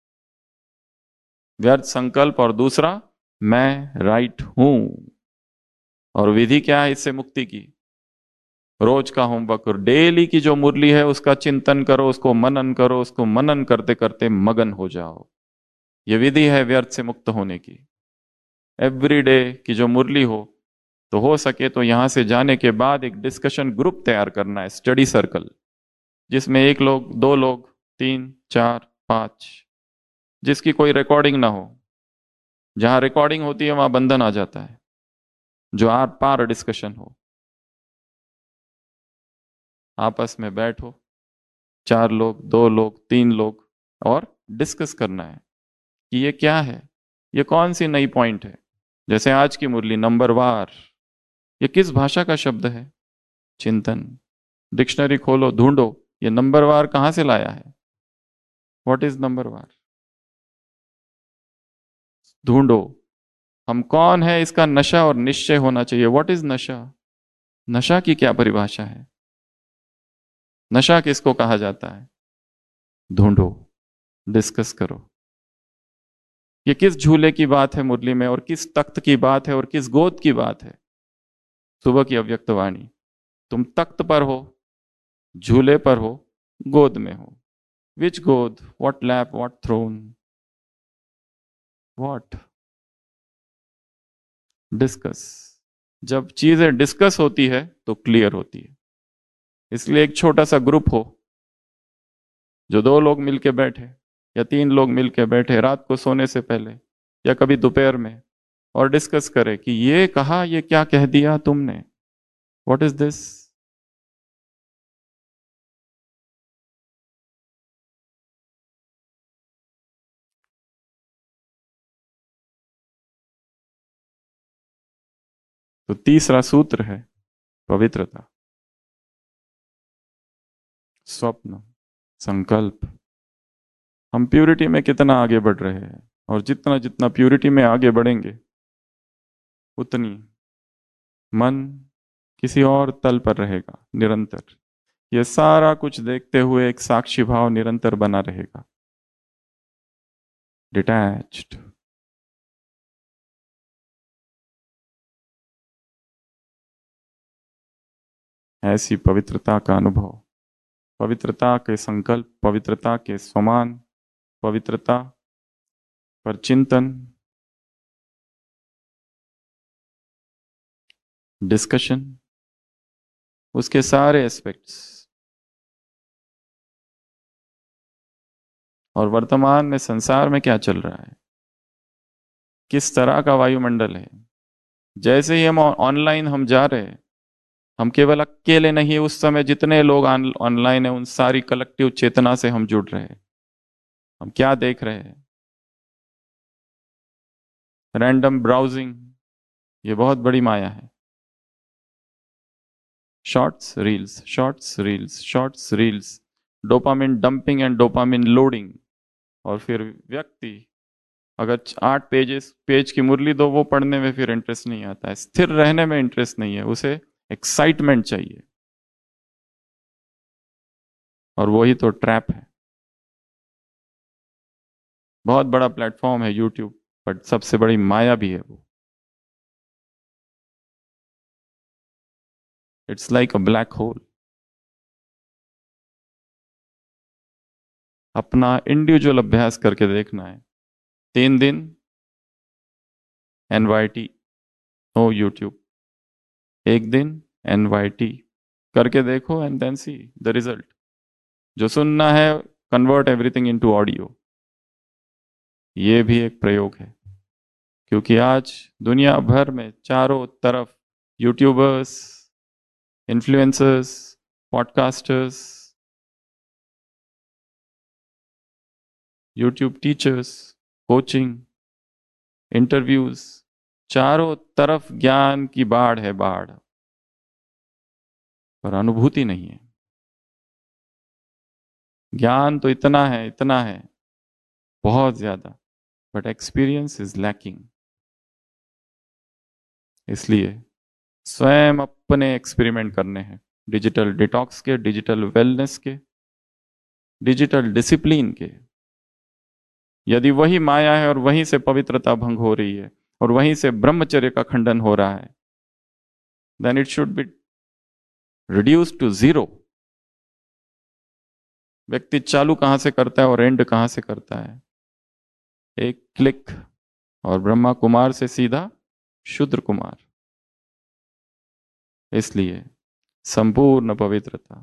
व्यर्थ संकल्प और दूसरा मैं राइट हूं। और विधि क्या है इससे मुक्ति की? रोज का होमवर्क करो, डेली की जो मुरली है उसका चिंतन करो, उसको मनन करो, उसको मनन करते करते मगन हो जाओ। ये विधि है व्यर्थ से मुक्त होने की। एवरी डे की जो मुरली हो, तो हो सके तो यहां से जाने के बाद एक डिस्कशन ग्रुप तैयार करना है, स्टडी सर्कल, जिसमें एक लोग, दो लोग, तीन, चार, पांच, जिसकी कोई रिकॉर्डिंग ना हो। जहां रिकॉर्डिंग होती है वहां बंधन आ जाता है। जो आर पार डिस्कशन हो, आपस में बैठो, चार लोग, दो लोग, तीन लोग, और डिस्कस करना है कि ये क्या है, ये कौन सी नई पॉइंट है। जैसे आज की मुरली नंबर वार, ये किस भाषा का शब्द है? चिंतन। डिक्शनरी खोलो, ढूंढो, ये नंबर वार कहां से लाया है? What is number war? ढूंढो। हम कौन है इसका नशा और निश्चय होना चाहिए। व्हाट इज नशा? नशा की क्या परिभाषा है? नशा किसको कहा जाता है? ढूंढो, डिस्कस करो। ये किस झूले की बात है मुरली में, और किस तख्त की बात है, और किस गोद की बात है? सुबह की अव्यक्त वाणी। तुम तख्त पर हो, झूले पर हो, गोद में हो। विच गोद? What lap? What throne? What? Discuss. जब चीजें डिस्कस होती है तो क्लियर होती है। इसलिए एक छोटा सा ग्रुप हो, जो दो लोग मिलके बैठे या तीन लोग मिलके बैठे रात को सोने से पहले या कभी दोपहर में, और डिस्कस करे कि ये कहा, ये क्या कह दिया तुमने, व्हाट इज दिस। तो तीसरा सूत्र है पवित्रता। स्वप्न, संकल्प। हम प्यूरिटी में कितना आगे बढ़ रहे हैं, और जितना जितना प्यूरिटी में आगे बढ़ेंगे उतनी मन किसी और तल पर रहेगा निरंतर। यह सारा कुछ देखते हुए एक साक्षी भाव निरंतर बना रहेगा, डिटैच्ड। ऐसी पवित्रता का अनुभव, पवित्रता के संकल्प, पवित्रता के समान, पवित्रता पर चिंतन, डिस्कशन, उसके सारे एस्पेक्ट्स। और वर्तमान में संसार में क्या चल रहा है, किस तरह का वायुमंडल है। जैसे ही हम ऑनलाइन हम जा रहे हैं, हम केवल अकेले नहीं, उस समय जितने लोग ऑनलाइन है उन सारी कलेक्टिव चेतना से हम जुड़ रहे हैं। हम क्या देख रहे हैं? रैंडम ब्राउजिंग, ये बहुत बड़ी माया है। Shorts reels, shorts reels, shorts reels, dopamine dumping and dopamine loading. और फिर व्यक्ति अगर आठ पेजेस पेज की मुरली दो, वो पढ़ने में फिर इंटरेस्ट नहीं आता है, स्थिर रहने में इंटरेस्ट नहीं है, उसे एक्साइटमेंट चाहिए। और वही तो ट्रैप है। बहुत बड़ा प्लेटफॉर्म है यूट्यूब, बट सबसे बड़ी माया भी है वो। It's like a black hole. अपना इंडिविजुअल अभ्यास करके देखना है। तीन दिन एनवाईटी, नो यूट्यूब। एक दिन एनवाईटी करके देखो, and then see the result. जो सुनना है, कन्वर्ट एवरीथिंग इनटू ऑडियो। ये भी एक प्रयोग है। क्योंकि आज दुनिया भर में चारों तरफ YouTubers, influencers, podcasters, YouTube teachers, coaching, interviews, चारों तरफ ज्ञान की बाढ़ है, बाढ़, पर अनुभूति नहीं है। ज्ञान तो इतना है, इतना है, बहुत ज्यादा, बट एक्सपीरियंस इज लैकिंग। इसलिए स्वयं अपने एक्सपेरिमेंट करने हैं, डिजिटल डिटॉक्स के, डिजिटल वेलनेस के, डिजिटल डिसिप्लिन के। यदि वही माया है और वहीं से पवित्रता भंग हो रही है और वहीं से ब्रह्मचर्य का खंडन हो रहा है, then it should be reduce to zero. व्यक्ति चालू कहां से करता है और एंड कहां से करता है? एक क्लिक और ब्रह्मा कुमार से सीधा शूद्र कुमार। इसलिए संपूर्ण पवित्रता।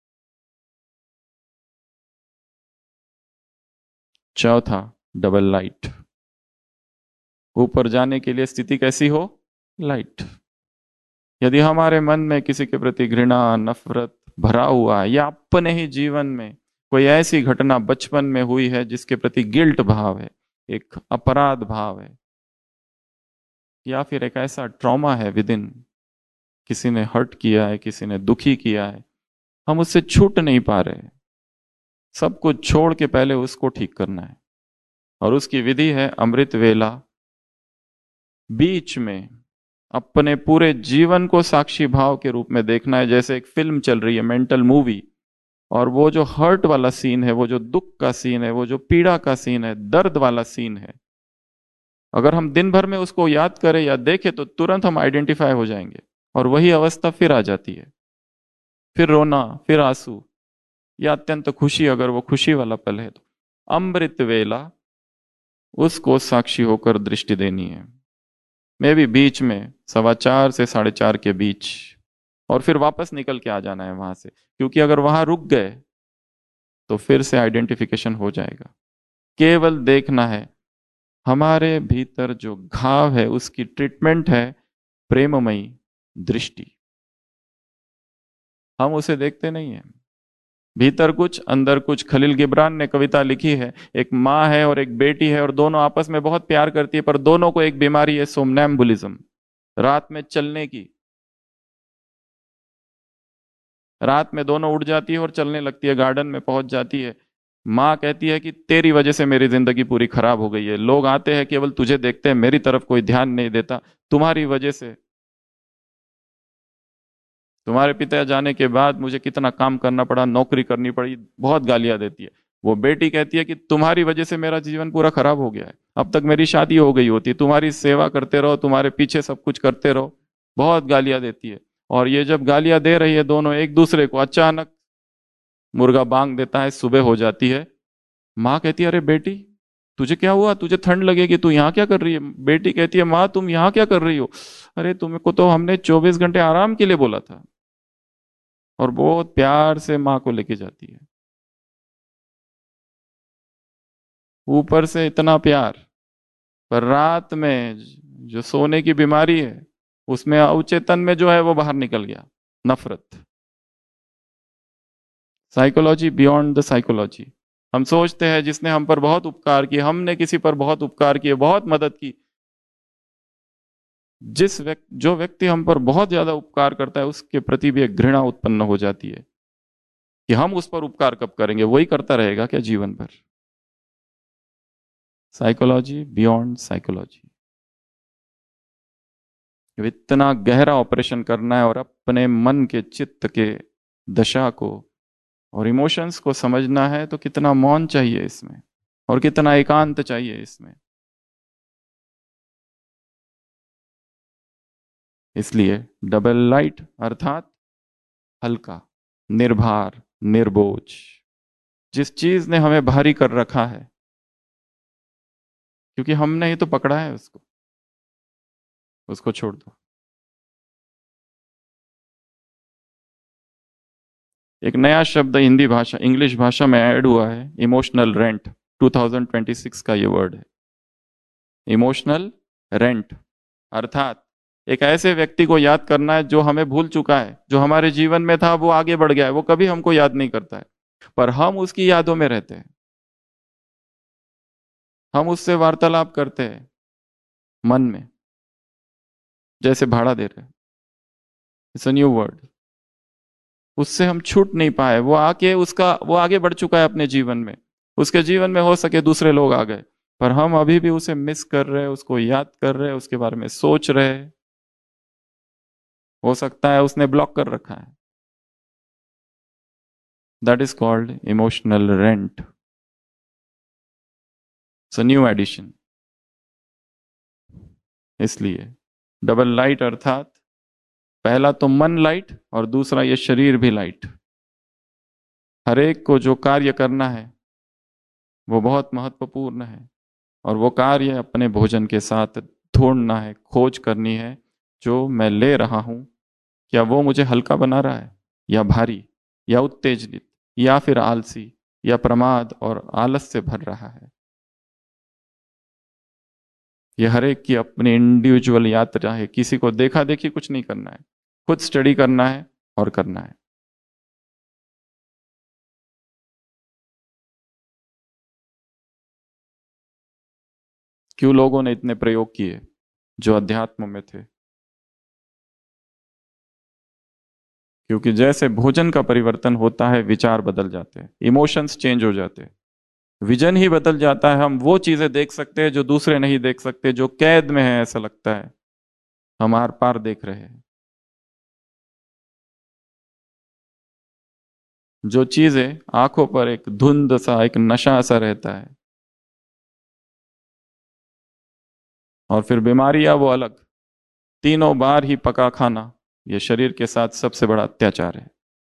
चौथा, डबल लाइट। ऊपर जाने के लिए स्थिति कैसी हो? लाइट। यदि हमारे मन में किसी के प्रति घृणा, नफरत भरा हुआ है, या अपने ही जीवन में कोई ऐसी घटना बचपन में हुई है जिसके प्रति गिल्ट भाव है, एक अपराध भाव है, या फिर एक ऐसा ट्रॉमा है विद इन, किसी ने हर्ट किया है, किसी ने दुखी किया है, हम उससे छूट नहीं पा रहे, सब कुछ छोड़ के पहले उसको ठीक करना है। और उसकी विधि है अमृत वेला। बीच में अपने पूरे जीवन को साक्षी भाव के रूप में देखना है, जैसे एक फिल्म चल रही है, मेंटल मूवी, और वो जो हर्ट वाला सीन है, वो जो दुख का सीन है, वो जो पीड़ा का सीन है, दर्द वाला सीन है, अगर हम दिन भर में उसको याद करें या देखें तो तुरंत हम आइडेंटिफाई हो जाएंगे और वही अवस्था फिर आ जाती है। फिर रोना, फिर आंसू, या अत्यंत खुशी, अगर वो खुशी वाला पल है तो अमृत वेला, उसको साक्षी होकर दृष्टि देनी है। मे भी बीच में सवा चार से साढ़े चार के बीच, और फिर वापस निकल के आ जाना है वहां से, क्योंकि अगर वहां रुक गए तो फिर से आइडेंटिफिकेशन हो जाएगा। केवल देखना है, हमारे भीतर जो घाव है उसकी ट्रीटमेंट है प्रेममयी दृष्टि। हम उसे देखते नहीं है, भीतर कुछ अंदर कुछ। खलील गिब्रान ने कविता लिखी है, एक माँ है और एक बेटी है और दोनों आपस में बहुत प्यार करती है, पर दोनों को एक बीमारी है, सोमनैम्बुलिज्म, रात में चलने की। रात में दोनों उठ जाती है और चलने लगती है, गार्डन में पहुंच जाती है। माँ कहती है कि तेरी वजह से मेरी जिंदगी पूरी खराब हो गई है, लोग आते हैं केवल तुझे देखते हैं, मेरी तरफ कोई ध्यान नहीं देता, तुम्हारी वजह से, तुम्हारे पिता जाने के बाद मुझे कितना काम करना पड़ा, नौकरी करनी पड़ी, बहुत गालियां देती है। वो बेटी कहती है कि तुम्हारी वजह से मेरा जीवन पूरा खराब हो गया है, अब तक मेरी शादी हो गई होती, तुम्हारी सेवा करते रहो, तुम्हारे पीछे सब कुछ करते रहो, बहुत गालियां देती है। और ये जब गालियां दे रही है दोनों एक दूसरे को, अचानक मुर्गा बांग देता है, सुबह हो जाती है। माँ कहती है अरे बेटी तुझे क्या हुआ, तुझे ठंड लगेगी, तू यहाँ क्या कर रही है? बेटी कहती है माँ तुम यहाँ क्या कर रही हो? अरे तुमको तो हमने चौबीस घंटे आराम के लिए बोला था। और बहुत प्यार से माँ को लेके जाती है, ऊपर से इतना प्यार, पर रात में जो सोने की बीमारी है उसमें अवचेतन में जो है वो बाहर निकल गया, नफरत। Psychology beyond the psychology. हम सोचते हैं जिसने हम पर बहुत उपकार किए, हमने किसी पर बहुत उपकार किए, बहुत मदद की। जिस व्यक्ति जो व्यक्ति हम पर बहुत ज्यादा उपकार करता है उसके प्रति भी एक घृणा उत्पन्न हो जाती है कि हम उस पर उपकार कब करेंगे, वही करता रहेगा क्या जीवन भर? Psychology beyond psychology. इतना गहरा ऑपरेशन करना है और अपने मन के, चित्त के दशा को और इमोशंस को समझना है, तो कितना मौन चाहिए इसमें और कितना एकांत चाहिए इसमें। इसलिए डबल लाइट अर्थात हल्का, निर्भार, निर्बोझ। जिस चीज ने हमें भारी कर रखा है, क्योंकि हमने ही तो पकड़ा है उसको, उसको छोड़ दो। एक नया शब्द हिंदी भाषा, इंग्लिश भाषा में ऐड हुआ है, इमोशनल रेंट। दो हज़ार छब्बीस का ये वर्ड है, इमोशनल रेंट, अर्थात एक ऐसे व्यक्ति को याद करना है जो हमें भूल चुका है, जो हमारे जीवन में था, वो आगे बढ़ गया है, वो कभी हमको याद नहीं करता है, पर हम उसकी यादों में रहते हैं, हम उससे वार्तालाप करते हैं मन में, जैसे भाड़ा दे रहे हैं। It's a new word. उससे हम छूट नहीं पाए, वो आके उसका वो आगे बढ़ चुका है अपने जीवन में, उसके जीवन में हो सके दूसरे लोग आ गए, पर हम अभी भी उसे मिस कर रहे हैं, उसको याद कर रहे हैं, उसके बारे में सोच रहे हैं। हो सकता है उसने ब्लॉक कर रखा है। That is called emotional rent. It's a new addition. इसलिए डबल लाइट, अर्थात पहला तो मन लाइट और दूसरा ये शरीर भी लाइट। हरेक को जो कार्य करना है वो बहुत महत्वपूर्ण है, और वो कार्य अपने भोजन के साथ ढूंढना है, खोज करनी है। जो मैं ले रहा हूं, क्या वो मुझे हल्का बना रहा है, या भारी, या उत्तेजित, या फिर आलसी, या प्रमाद और आलस से भर रहा है। ये हर एक की अपनी इंडिविजुअल यात्रा है। किसी को देखा देखी कुछ नहीं करना है, खुद स्टडी करना है और करना है। क्यों लोगों ने इतने प्रयोग किए जो अध्यात्म में थे? क्योंकि जैसे भोजन का परिवर्तन होता है, विचार बदल जाते हैं, इमोशंस चेंज हो जाते हैं, विजन ही बदल जाता है। हम वो चीजें देख सकते हैं जो दूसरे नहीं देख सकते, जो कैद में है, ऐसा लगता है हम आर पार देख रहे हैं। जो चीजें आंखों पर एक धुंध सा, एक नशा सा रहता है, और फिर बीमारियां वो अलग। तीनों बार ही पका खाना ये शरीर के साथ सबसे बड़ा अत्याचार है।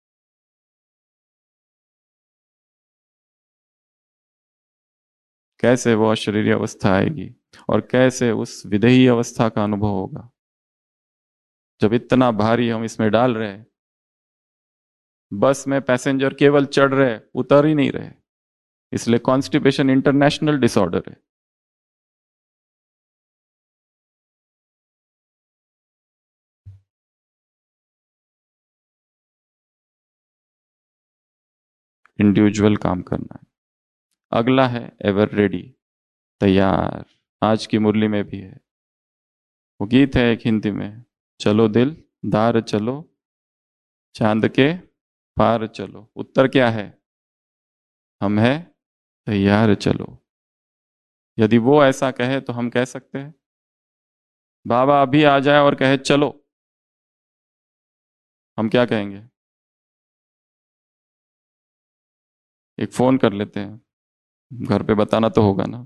कैसे वो अशरीरी अवस्था आएगी, और कैसे उस विदेही अवस्था का अनुभव होगा जब इतना भारी हम इसमें डाल रहे हैं। बस में पैसेंजर केवल चढ़ रहे, उतर ही नहीं रहे। इसलिए कॉन्स्टिपेशन इंटरनेशनल डिसऑर्डर है। इंडिविजुअल काम करना है। अगला है एवर रेडी, तैयार। आज की मुरली में भी है वो गीत है एक हिंदी में, चलो दिल दार चलो, चांद के पार चलो। उत्तर क्या है? हम है तैयार चलो। यदि वो ऐसा कहे तो हम कह सकते हैं। बाबा अभी आ जाए और कहे चलो, हम क्या कहेंगे? एक फोन कर लेते हैं, घर पे बताना तो होगा ना।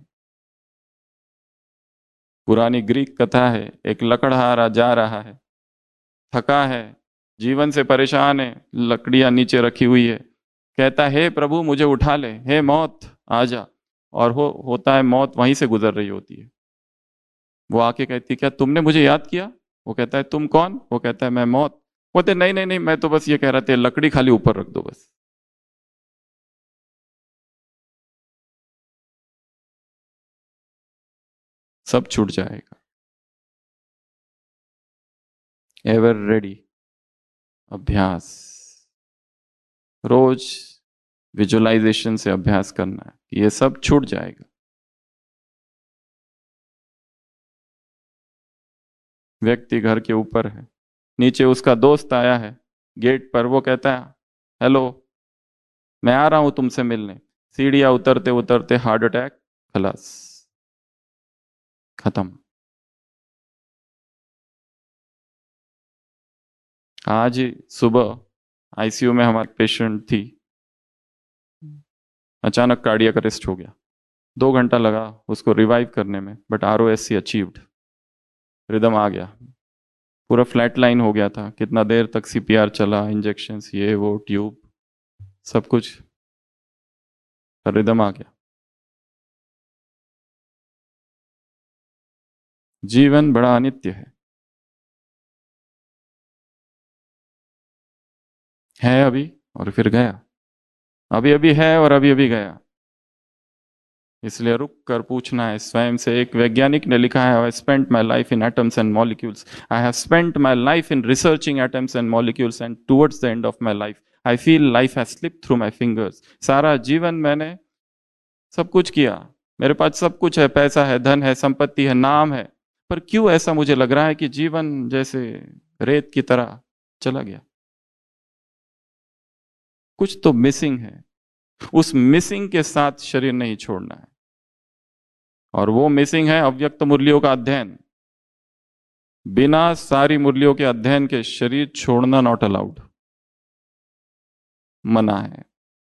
पुरानी ग्रीक कथा है, एक लकड़हारा जा रहा है, थका है, जीवन से परेशान है, लकड़ियां नीचे रखी हुई है। कहता है, हे प्रभु मुझे उठा ले, हे मौत आ जा। और हो होता है मौत वहीं से गुजर रही होती है। वो आके कहती है, क्या तुमने मुझे याद किया? वो कहता है, तुम कौन? वो कहता है, मैं मौत। बोलते, नहीं नहीं नहीं, मैं तो बस ये कह रहा था, लकड़ी खाली ऊपर रख दो बस। सब छूट जाएगा। एवर रेडी, अभ्यास। रोज विजुअलाइजेशन से अभ्यास करना है कि ये सब छूट जाएगा। व्यक्ति घर के ऊपर है, नीचे उसका दोस्त आया है गेट पर। वो कहता है, हेलो मैं आ रहा हूं तुमसे मिलने। सीढ़ियां उतरते उतरते हार्ट अटैक, खलास, खत्म। आज ही सुबह आईसीयू में हमारी पेशेंट थी, अचानक कार्डियक अरेस्ट हो गया। दो घंटा लगा उसको रिवाइव करने में, but R O S C achieved, rhythm आ गया। पूरा फ्लैट लाइन हो गया था, कितना देर तक सीपीआर चला, इंजेक्शंस, ये वो ट्यूब, सब कुछ, पर रिदम आ गया। जीवन बड़ा अनित्य है है अभी और फिर गया, अभी अभी है और अभी अभी गया। इसलिए रुक कर पूछना है स्वयं से। एक वैज्ञानिक ने लिखा है, I spent my life in atoms and molecules, I have spent my life in researching atoms and molecules and towards the end of my life I feel life has slipped through my fingers. सारा जीवन मैंने सब कुछ किया, मेरे पास सब कुछ है, पैसा है, धन है, संपत्ति है, नाम है, पर क्यों ऐसा मुझे लग रहा है कि जीवन जैसे रेत की तरह चला गया। कुछ तो मिसिंग है। उस मिसिंग के साथ शरीर नहीं छोड़ना है, और वो मिसिंग है अव्यक्त मुरलियों का अध्ययन। बिना सारी मुरलियों के अध्ययन के शरीर छोड़ना नॉट अलाउड, मना है।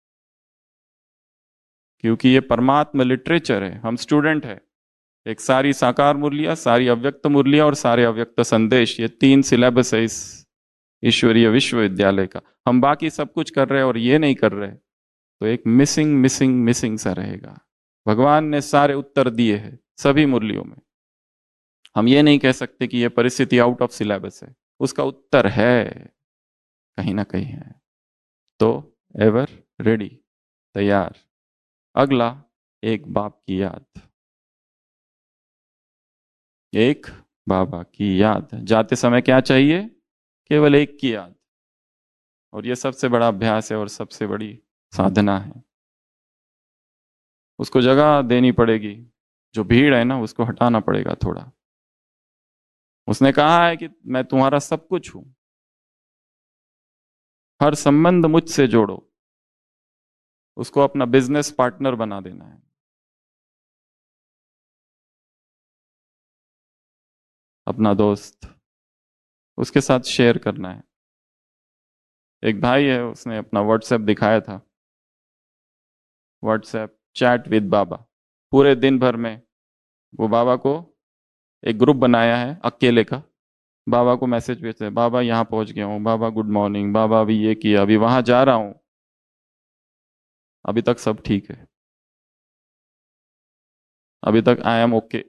क्योंकि ये परमात्मा लिटरेचर है, हम स्टूडेंट है। एक सारी साकार मुरलियां, सारी अव्यक्त मुरलियां और सारे अव्यक्त संदेश, ये तीन सिलेबस है इस ईश्वरीय विश्वविद्यालय का। हम बाकी सब कुछ कर रहे हैं और ये नहीं कर रहे, तो एक मिसिंग मिसिंग मिसिंग सा रहेगा। भगवान ने सारे उत्तर दिए हैं सभी मुरलियों में। हम ये नहीं कह सकते कि ये परिस्थिति आउट ऑफ सिलेबस है, उसका उत्तर है, कहीं ना कहीं है। तो एवर रेडी, तैयार। अगला, एक बाप की याद, एक बाबा की याद। जाते समय क्या चाहिए? केवल एक की याद। और ये सबसे बड़ा अभ्यास है और सबसे बड़ी साधना है। उसको जगह देनी पड़ेगी, जो भीड़ है ना उसको हटाना पड़ेगा थोड़ा। उसने कहा है कि मैं तुम्हारा सब कुछ हूं, हर संबंध मुझसे जोड़ो। उसको अपना बिजनेस पार्टनर बना देना है। अपना दोस्त, उसके साथ शेयर करना है। एक भाई है, उसने अपना व्हाट्सएप दिखाया था, व्हाट्सएप चैट विद बाबा। पूरे दिन भर में वो बाबा को एक ग्रुप बनाया है अकेले का, बाबा को मैसेज भेजते हैं, बाबा यहाँ पहुंच गया हूँ, बाबा गुड मॉर्निंग, बाबा अभी ये किया, अभी वहां जा रहा हूं, अभी तक सब ठीक है, अभी तक आई एम ओके,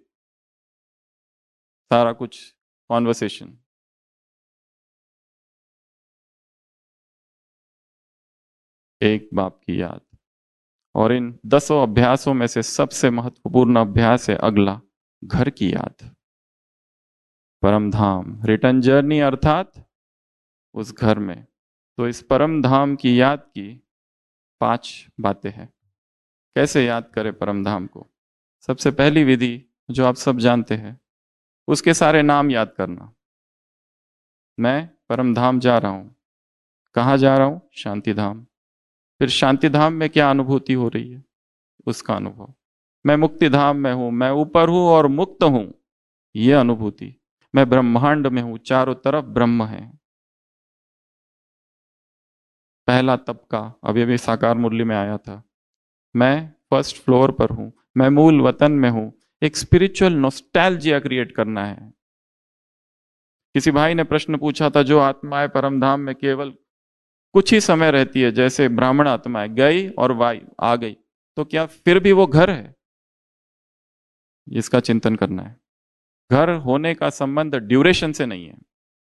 सारा कुछ कॉन्वर्सेशन। एक बाप की याद। और इन दसों अभ्यासों में से सबसे महत्वपूर्ण अभ्यास है अगला, घर की याद। परम धाम, रिटर्न जर्नी, अर्थात उस घर में। तो इस परम धाम की याद की पांच बातें हैं। कैसे याद करें परम धाम को? सबसे पहली विधि जो आप सब जानते हैं, उसके सारे नाम याद करना। मैं परम धाम जा रहा हूं। कहाँ जा रहा हूं? शांति धाम। फिर शांति धाम में क्या अनुभूति हो रही है, उसका अनुभव। मैं मुक्ति धाम में हूं, मैं ऊपर हूं और मुक्त हूं, यह अनुभूति। मैं ब्रह्मांड में हूं, चारों तरफ ब्रह्म है। पहला तबका अभी अभी साकार मुरली में आया था। मैं फर्स्ट फ्लोर पर हूं, मैं मूल वतन में हूं। एक स्पिरिचुअल नॉस्टैल्जिया क्रिएट करना है। किसी भाई ने प्रश्न पूछा था, जो आत्माएं परम धाम में केवल कुछ ही समय रहती है, जैसे ब्राह्मण आत्माएं गई और वाई आ गई, तो क्या फिर भी वो घर है? इसका चिंतन करना है। घर होने का संबंध ड्यूरेशन से नहीं है।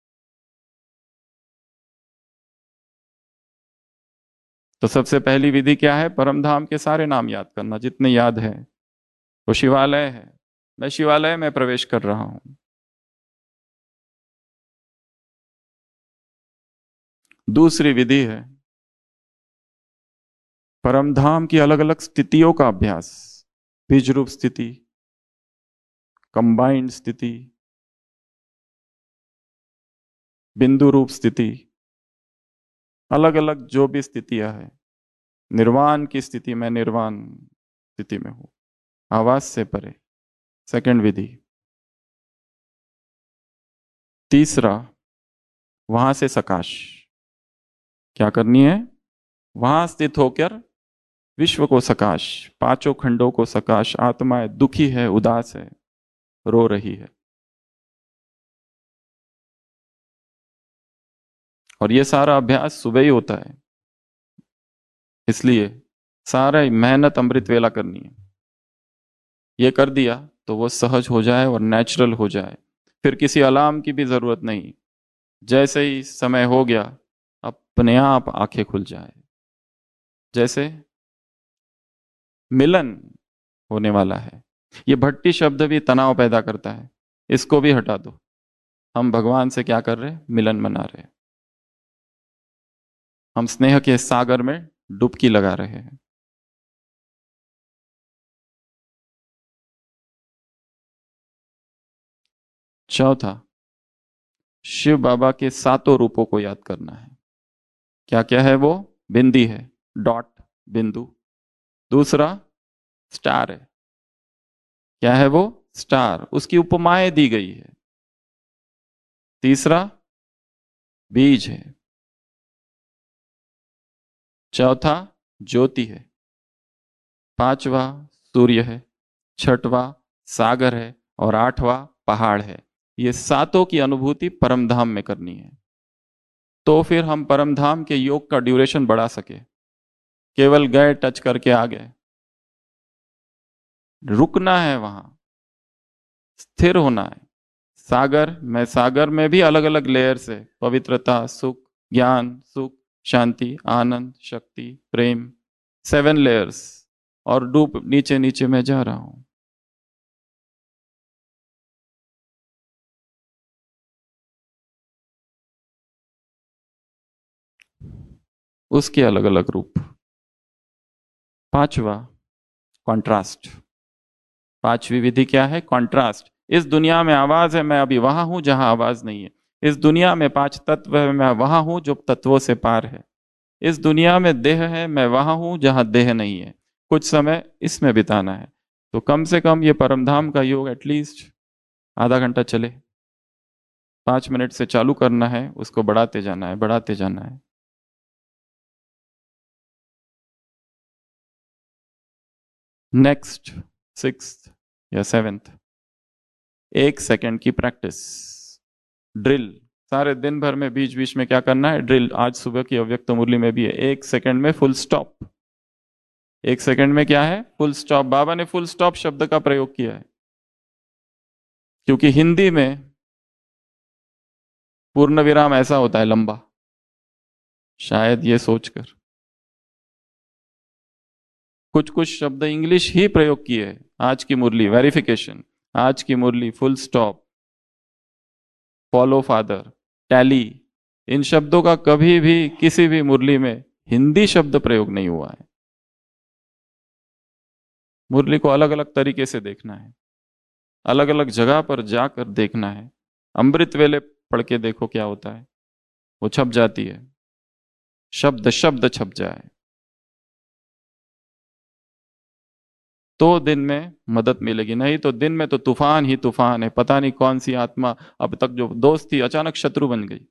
तो सबसे पहली विधि क्या है? परम धाम के सारे नाम याद करना, जितने याद है। वो शिवालय है, मैं शिवालय में प्रवेश कर रहा हूं। दूसरी विधि है परम धाम की अलग अलग स्थितियों का अभ्यास। बीज रूप स्थिति, कंबाइंड स्थिति, बिंदु रूप स्थिति, अलग अलग जो भी स्थितियां है। निर्वाण की स्थिति में, निर्वाण स्थिति में हूं, आवाज से परे, सेकंड विधि। तीसरा, वहां से सकाश। क्या करनी है? वहां स्थित होकर विश्व को सकाश, पांचों खंडों को सकाश। आत्माएं दुखी है, उदास है, रो रही है, और ये सारा अभ्यास सुबह ही होता है, इसलिए सारा मेहनत अमृत वेला करनी है। ये कर दिया तो वो सहज हो जाए और नेचुरल हो जाए। फिर किसी अलार्म की भी जरूरत नहीं। जैसे ही समय हो गया, अपने आप आंखें खुल जाए। जैसे मिलन होने वाला है। ये भट्टी शब्द भी तनाव पैदा करता है, इसको भी हटा दो। हम भगवान से क्या कर रहे हैं? मिलन मना रहे हैं। हम स्नेह के सागर में डुबकी लगा रहे हैं। चौथा, शिव बाबा के सातों रूपों को याद करना है। क्या क्या है वो? बिंदी है, डॉट, बिंदु। दूसरा स्टार है। क्या है वो? स्टार, उसकी उपमाएं दी गई है। तीसरा बीज है। चौथा ज्योति है। पांचवा सूर्य है। छठवा सागर है। और आठवां पहाड़ है। ये सातों की अनुभूति परमधाम में करनी है, तो फिर हम परमधाम के योग का ड्यूरेशन बढ़ा सके। केवल गए, टच करके आ गए, रुकना है वहां, स्थिर होना है। सागर में, सागर में भी अलग अलग लेयर्स है। पवित्रता, सुख, ज्ञान, सुख, शांति, आनंद, शक्ति, प्रेम, सेवन लेयर्स। और डूब नीचे नीचे मैं जा रहा हूं। उसके अलग अलग रूप। पांचवा कॉन्ट्रास्ट। पांचवी विधि क्या है? कॉन्ट्रास्ट। इस दुनिया में आवाज है, मैं अभी वहां हूं जहां आवाज नहीं है। इस दुनिया में पांच तत्व है, मैं वहां हूं जो तत्वों से पार है। इस दुनिया में देह है, मैं वहां हूं जहां देह नहीं है। कुछ समय इसमें बिताना है। तो कम से कम ये परमधाम का योग एटलीस्ट आधा घंटा चले। पांच मिनट से चालू करना है, उसको बढ़ाते जाना है, बढ़ाते जाना है। नेक्स्ट, सिक्स्थ या सेवेंथ, एक सेकंड की प्रैक्टिस, ड्रिल। सारे दिन भर में बीच बीच में क्या करना है? ड्रिल। आज सुबह की अव्यक्त मुरली में भी है, एक सेकंड में फुल स्टॉप। एक सेकंड में क्या है? Full stop. बाबा ने फुल स्टॉप शब्द का प्रयोग किया है, क्योंकि हिंदी में पूर्ण विराम ऐसा होता है लंबा, शायद ये सोचकर कुछ कुछ शब्द इंग्लिश ही प्रयोग किए हैं। आज की मुरली वेरिफिकेशन, आज की मुरली full stop, follow father, tally, इन शब्दों का कभी भी किसी भी मुरली में हिंदी शब्द प्रयोग नहीं हुआ है। मुरली को अलग अलग तरीके से देखना है, अलग अलग जगह पर जाकर देखना है। अमृत वेले पढ़ के देखो क्या होता है, वो छप जाती है, शब्द शब्द छप जाए तो दिन में मदद मिलेगी। नहीं तो दिन में तो तूफान ही तूफान है। पता नहीं कौन सी आत्मा अब तक जो दोस्त थी अचानक शत्रु बन गई।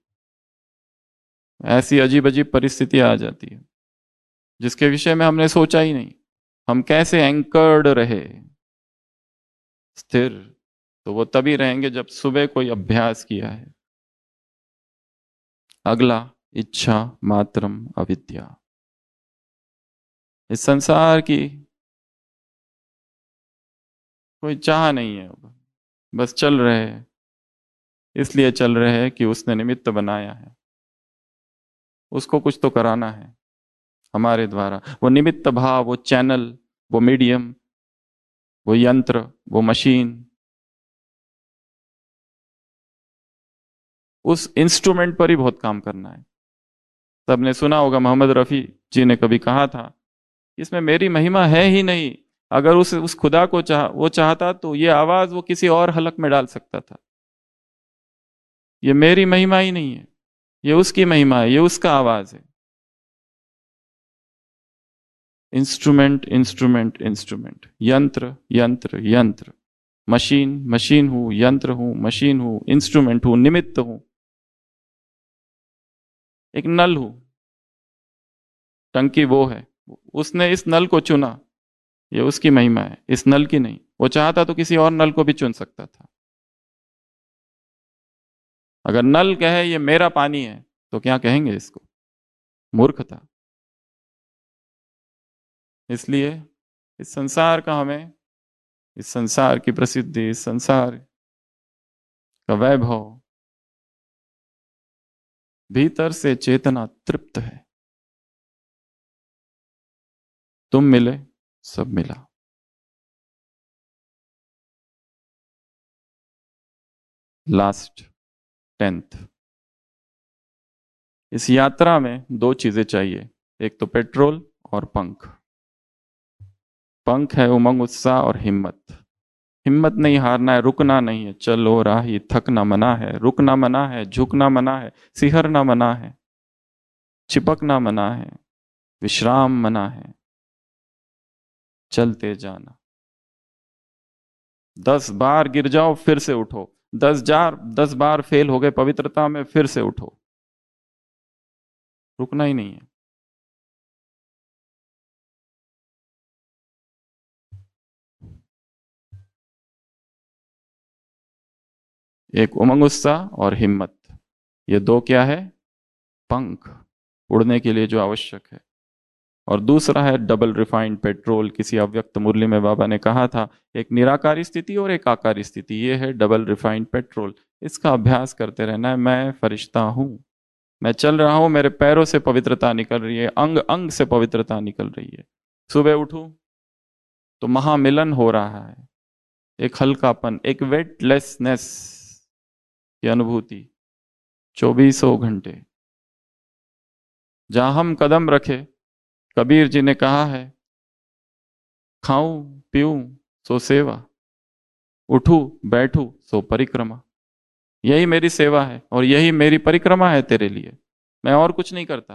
ऐसी अजीब अजीब परिस्थितियां आ जाती है जिसके विषय में हमने सोचा ही नहीं। हम कैसे एंकर्ड रहे, स्थिर, तो वो तभी रहेंगे जब सुबह कोई अभ्यास किया है। अगला, इच्छा मात्रम अविद्या। इस संसार की कोई चाह नहीं है, बस चल रहे हैं। इसलिए चल रहे हैं कि उसने निमित्त बनाया है, उसको कुछ तो कराना है हमारे द्वारा। वो निमित्त भाव, वो चैनल, वो मीडियम, वो यंत्र, वो मशीन, उस इंस्ट्रूमेंट पर ही बहुत काम करना है। सबने सुना होगा, मोहम्मद रफी जी ने कभी कहा था, इसमें मेरी महिमा है ही नहीं। अगर उस उस खुदा को चाह वो चाहता तो ये आवाज वो किसी और हलक में डाल सकता था। ये मेरी महिमा ही नहीं है, ये उसकी महिमा है, ये उसका आवाज है। इंस्ट्रूमेंट इंस्ट्रूमेंट इंस्ट्रूमेंट, यंत्र यंत्र यंत्र, मशीन मशीन हूं, यंत्र हूं, मशीन हूं, इंस्ट्रूमेंट हूं, निमित्त हूं, एक नल हूं। टंकी वो है, उसने इस नल को चुना, ये उसकी महिमा है, इस नल की नहीं। वो चाहता तो किसी और नल को भी चुन सकता था। अगर नल कहे ये मेरा पानी है तो क्या कहेंगे इसको? मूर्खता। इसलिए इस संसार का हमें, इस संसार की प्रसिद्धि, इस संसार का वैभव, भीतर से चेतना तृप्त है। तुम मिले, सब मिला। Last tenth. इस यात्रा में दो चीजें चाहिए, एक तो पेट्रोल और पंख। पंख है उमंग, उत्साह और हिम्मत। हिम्मत नहीं हारना है, रुकना नहीं है। चलो राही, थकना मना है, रुकना मना है, झुकना मना है, सिहरना मना है, चिपकना मना है, विश्राम मना है, चलते जाना। दस बार गिर जाओ फिर से उठो, दस जार दस बार फेल हो गए पवित्रता में, फिर से उठो। रुकना ही नहीं है। एक उमंग, उत्साह और हिम्मत, ये दो क्या है? पंख, उड़ने के लिए जो आवश्यक है। और दूसरा है डबल रिफाइंड पेट्रोल। किसी अव्यक्त मुरली में बाबा ने कहा था, एक निराकारी स्थिति और एक आकारी स्थिति, ये है डबल रिफाइंड पेट्रोल। इसका अभ्यास करते रहना है। मैं फरिश्ता हूं, मैं चल रहा हूं, मेरे पैरों से पवित्रता निकल रही है, अंग अंग से पवित्रता निकल रही है। सुबह उठूं तो महामिलन हो रहा है, एक हल्कापन, एक वेटलेसनेस की अनुभूति। चौबीसों घंटे जहां हम कदम रखे, कबीर जी ने कहा है, खाऊं पीऊं सो सेवा, उठूं बैठूं सो परिक्रमा। यही मेरी सेवा है और यही मेरी परिक्रमा है तेरे लिए, मैं और कुछ नहीं करता।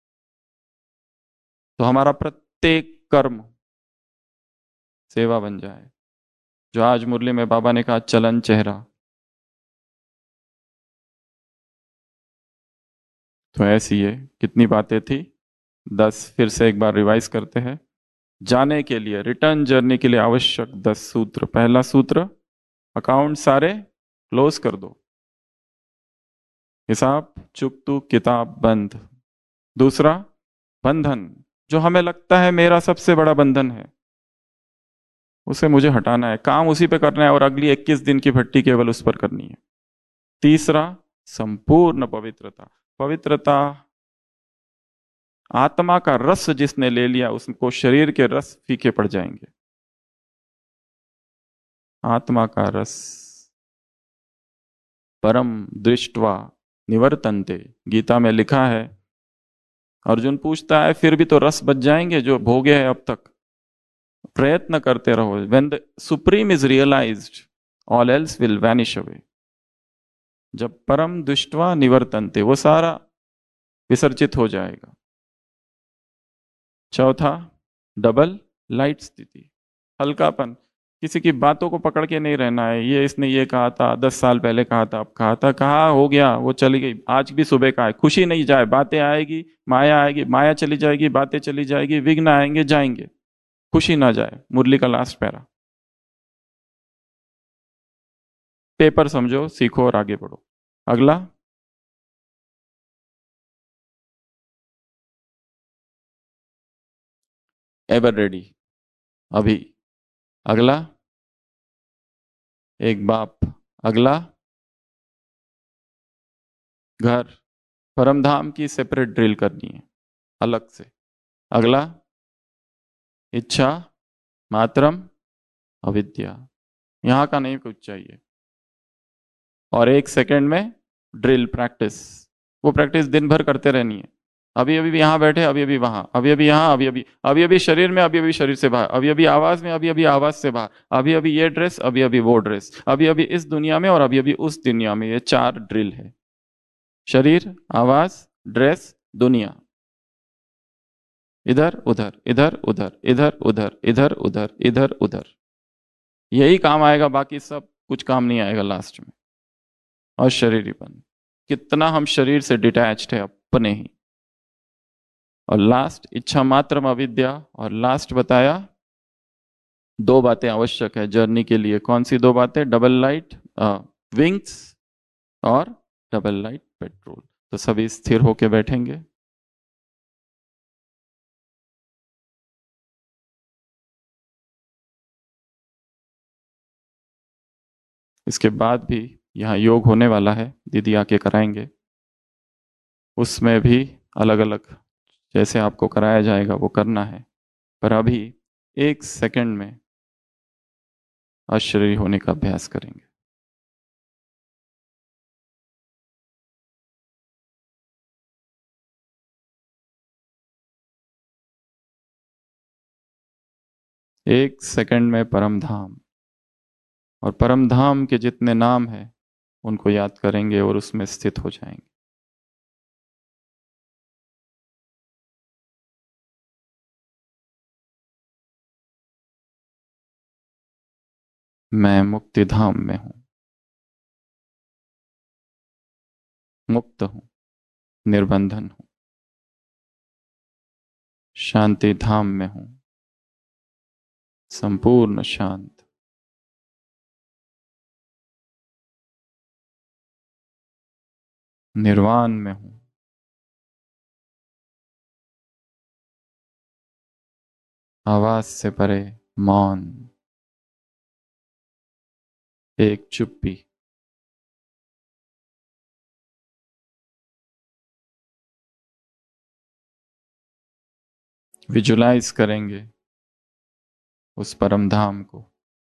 तो हमारा प्रत्येक कर्म सेवा बन जाए। जो आज मुरली में बाबा ने कहा चलन चेहरा, तो ऐसी है। कितनी बातें थी? दस। फिर से एक बार रिवाइज करते हैं। जाने के लिए, रिटर्न जर्नी के लिए आवश्यक दस सूत्र। पहला सूत्र, अकाउंट सारे क्लोज कर दो, हिसाब चुकतू किताब बंद। दूसरा, बंधन, जो हमें लगता है मेरा सबसे बड़ा बंधन है, उसे मुझे हटाना है, काम उसी पे करना है और अगली इक्कीस दिन की भट्टी केवल उस पर करनी है। तीसरा, संपूर्ण पवित्रता। पवित्रता, आत्मा का रस जिसने ले लिया उसको शरीर के रस फीके पड़ जाएंगे। आत्मा का रस, परम दृष्टवा निवर्तन्ते, गीता में लिखा है। अर्जुन पूछता है, फिर भी तो रस बच जाएंगे जो भोगे है अब तक। प्रयत्न करते रहो। When the supreme is realized, all else will vanish away. जब परम दुष्टवा निवर्तन्ते, वो सारा विसर्जित हो जाएगा। चौथा, डबल लाइट स्थिति, हल्कापन। किसी की बातों को पकड़ के नहीं रहना है, ये इसने ये कहा था, दस साल पहले कहा था, अब कहा था, कहा हो गया, वो चली गई। आज भी सुबह का है, खुशी नहीं जाए, बातें आएगी, माया आएगी, माया चली जाएगी, बातें चली जाएगी, विघ्न आएंगे जाएंगे, खुशी ना जाए। मुरली का लास्ट पैरा। पेपर समझो, सीखो और आगे बढ़ो। अगला, एवर रेडी, अभी। अगला, एक बाप। अगला, घर, परमधाम की सेपरेट ड्रिल करनी है अलग से। अगला, इच्छा मात्रम अविद्या, यहां का नहीं कुछ चाहिए। और एक सेकंड में ड्रिल प्रैक्टिस, वो प्रैक्टिस दिन भर करते रहनी है। अभी अभी यहाँ बैठे, अभी अभी वहां, अभी अभी यहाँ, अभी अभी अभी अभी शरीर में, अभी अभी शरीर से बाहर, अभी अभी आवाज में, अभी अभी आवाज से बाहर, अभी अभी ये ड्रेस, अभी अभी वो ड्रेस, अभी अभी इस दुनिया में और अभी अभी उस दुनिया में। ये चार ड्रिल है, शरीर, आवाज, ड्रेस, दुनिया। इधर उधर, इधर उधर, इधर उधर, इधर उधर, इधर उधर, यही काम आएगा, बाकी सब कुछ काम नहीं आएगा लास्ट में। और शरीरीपन, कितना हम शरीर से डिटैच्ड है अपने ही। और लास्ट, इच्छा मात्र अविद्या। और लास्ट बताया, दो बातें आवश्यक है जर्नी के लिए। कौन सी दो बातें? डबल लाइट विंग्स और डबल लाइट पेट्रोल। तो सभी स्थिर होके बैठेंगे। इसके बाद भी यहाँ योग होने वाला है, दीदी आके कराएंगे। उसमें भी अलग अलग जैसे आपको कराया जाएगा वो करना है। पर अभी एक सेकंड में अशरीरी होने का अभ्यास करेंगे। एक सेकंड में परम धाम, और परम धाम के जितने नाम हैं उनको याद करेंगे और उसमें स्थित हो जाएंगे। मैं मुक्ति धाम में हूं, मुक्त हूं, निर्बंधन हूं। शांति धाम में हूं, संपूर्ण शांत। निर्वाण में हूं, आवाज से परे मौन, एक चुप्पी। विजुलाइज करेंगे उस परम धाम को।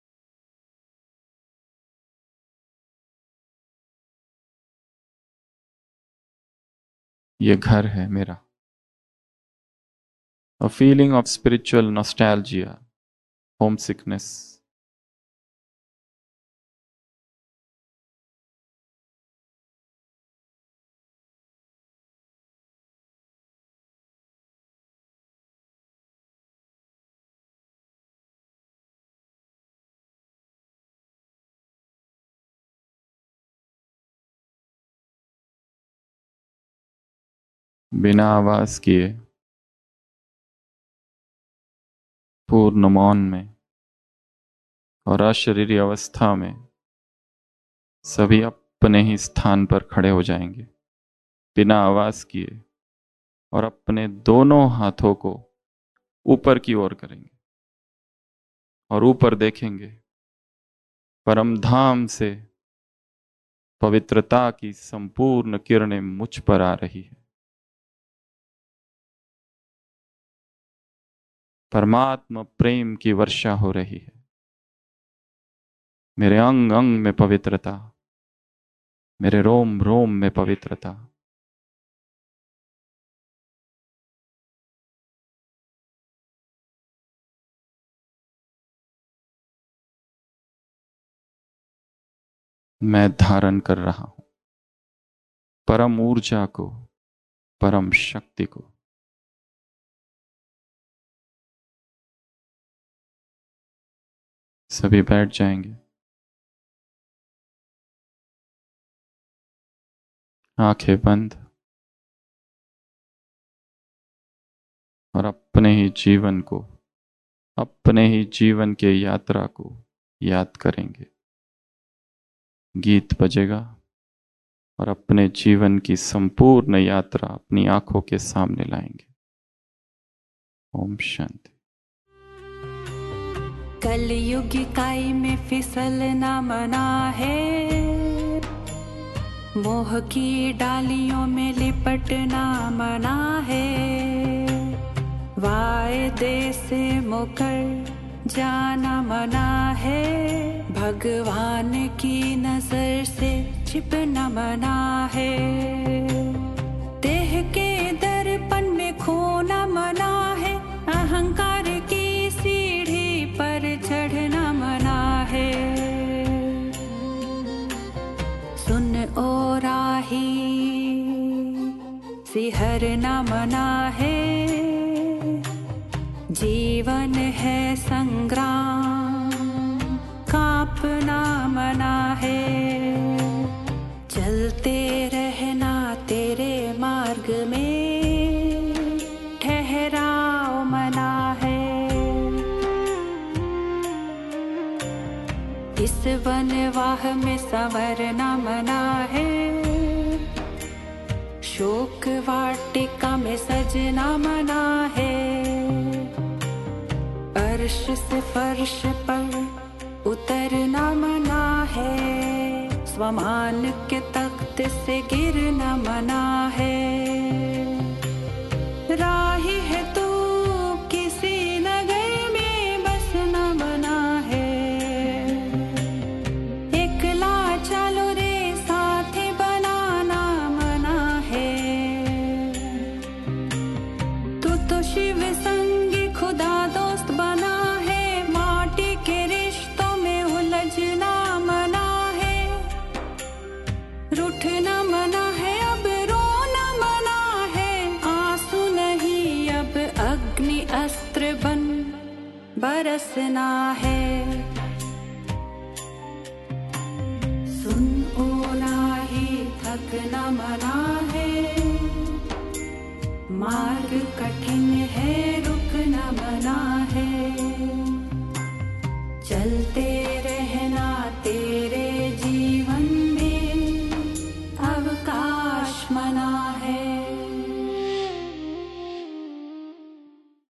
ये घर है मेरा। A feeling of spiritual nostalgia, homesickness. बिना आवाज किए पूर्ण मौन में और अशरीरी अवस्था में सभी अपने ही स्थान पर खड़े हो जाएंगे, बिना आवाज किए, और अपने दोनों हाथों को ऊपर की ओर करेंगे और ऊपर देखेंगे। परम धाम से पवित्रता की संपूर्ण किरणें मुझ पर आ रही है। परमात्मा प्रेम की वर्षा हो रही है। मेरे अंग अंग में पवित्रता, मेरे रोम रोम में पवित्रता। मैं धारण कर रहा हूं परम ऊर्जा को, परम शक्ति को। सभी बैठ जाएंगे, आंखें बंद, और अपने ही जीवन को, अपने ही जीवन के यात्रा को याद करेंगे। गीत बजेगा और अपने जीवन की संपूर्ण यात्रा अपनी आंखों के सामने लाएंगे। ओम शांति। कलयुग काई में फिसलना मना है, मोह की डालियों में लिपटना मना है। वायदे से मुकर जाना मना है, भगवान की नजर से छिपना मना है। देह के दर्पण में खोना मना है, अहंकार की सीढ़ी पर चढ़ना मना है। सुन ओ राही, सिहरना मना है। जीवन है संग्राम, कांपना मना है। चलते रहना तेरे मार्ग में, ठहराव मना है। इस वनवाह में संवरना मना है, शोक वाटिका में सजना मना है। अर्श से फर्श पर उतरना मना है, स्वमान के तख्त से गिरना मना है। राही है तू किसी नगर में बसना मना है, एकला चलो रे साथी बनाना मना है। तू तो शिव संगी खुदा दोस्त बना है, बरसना है।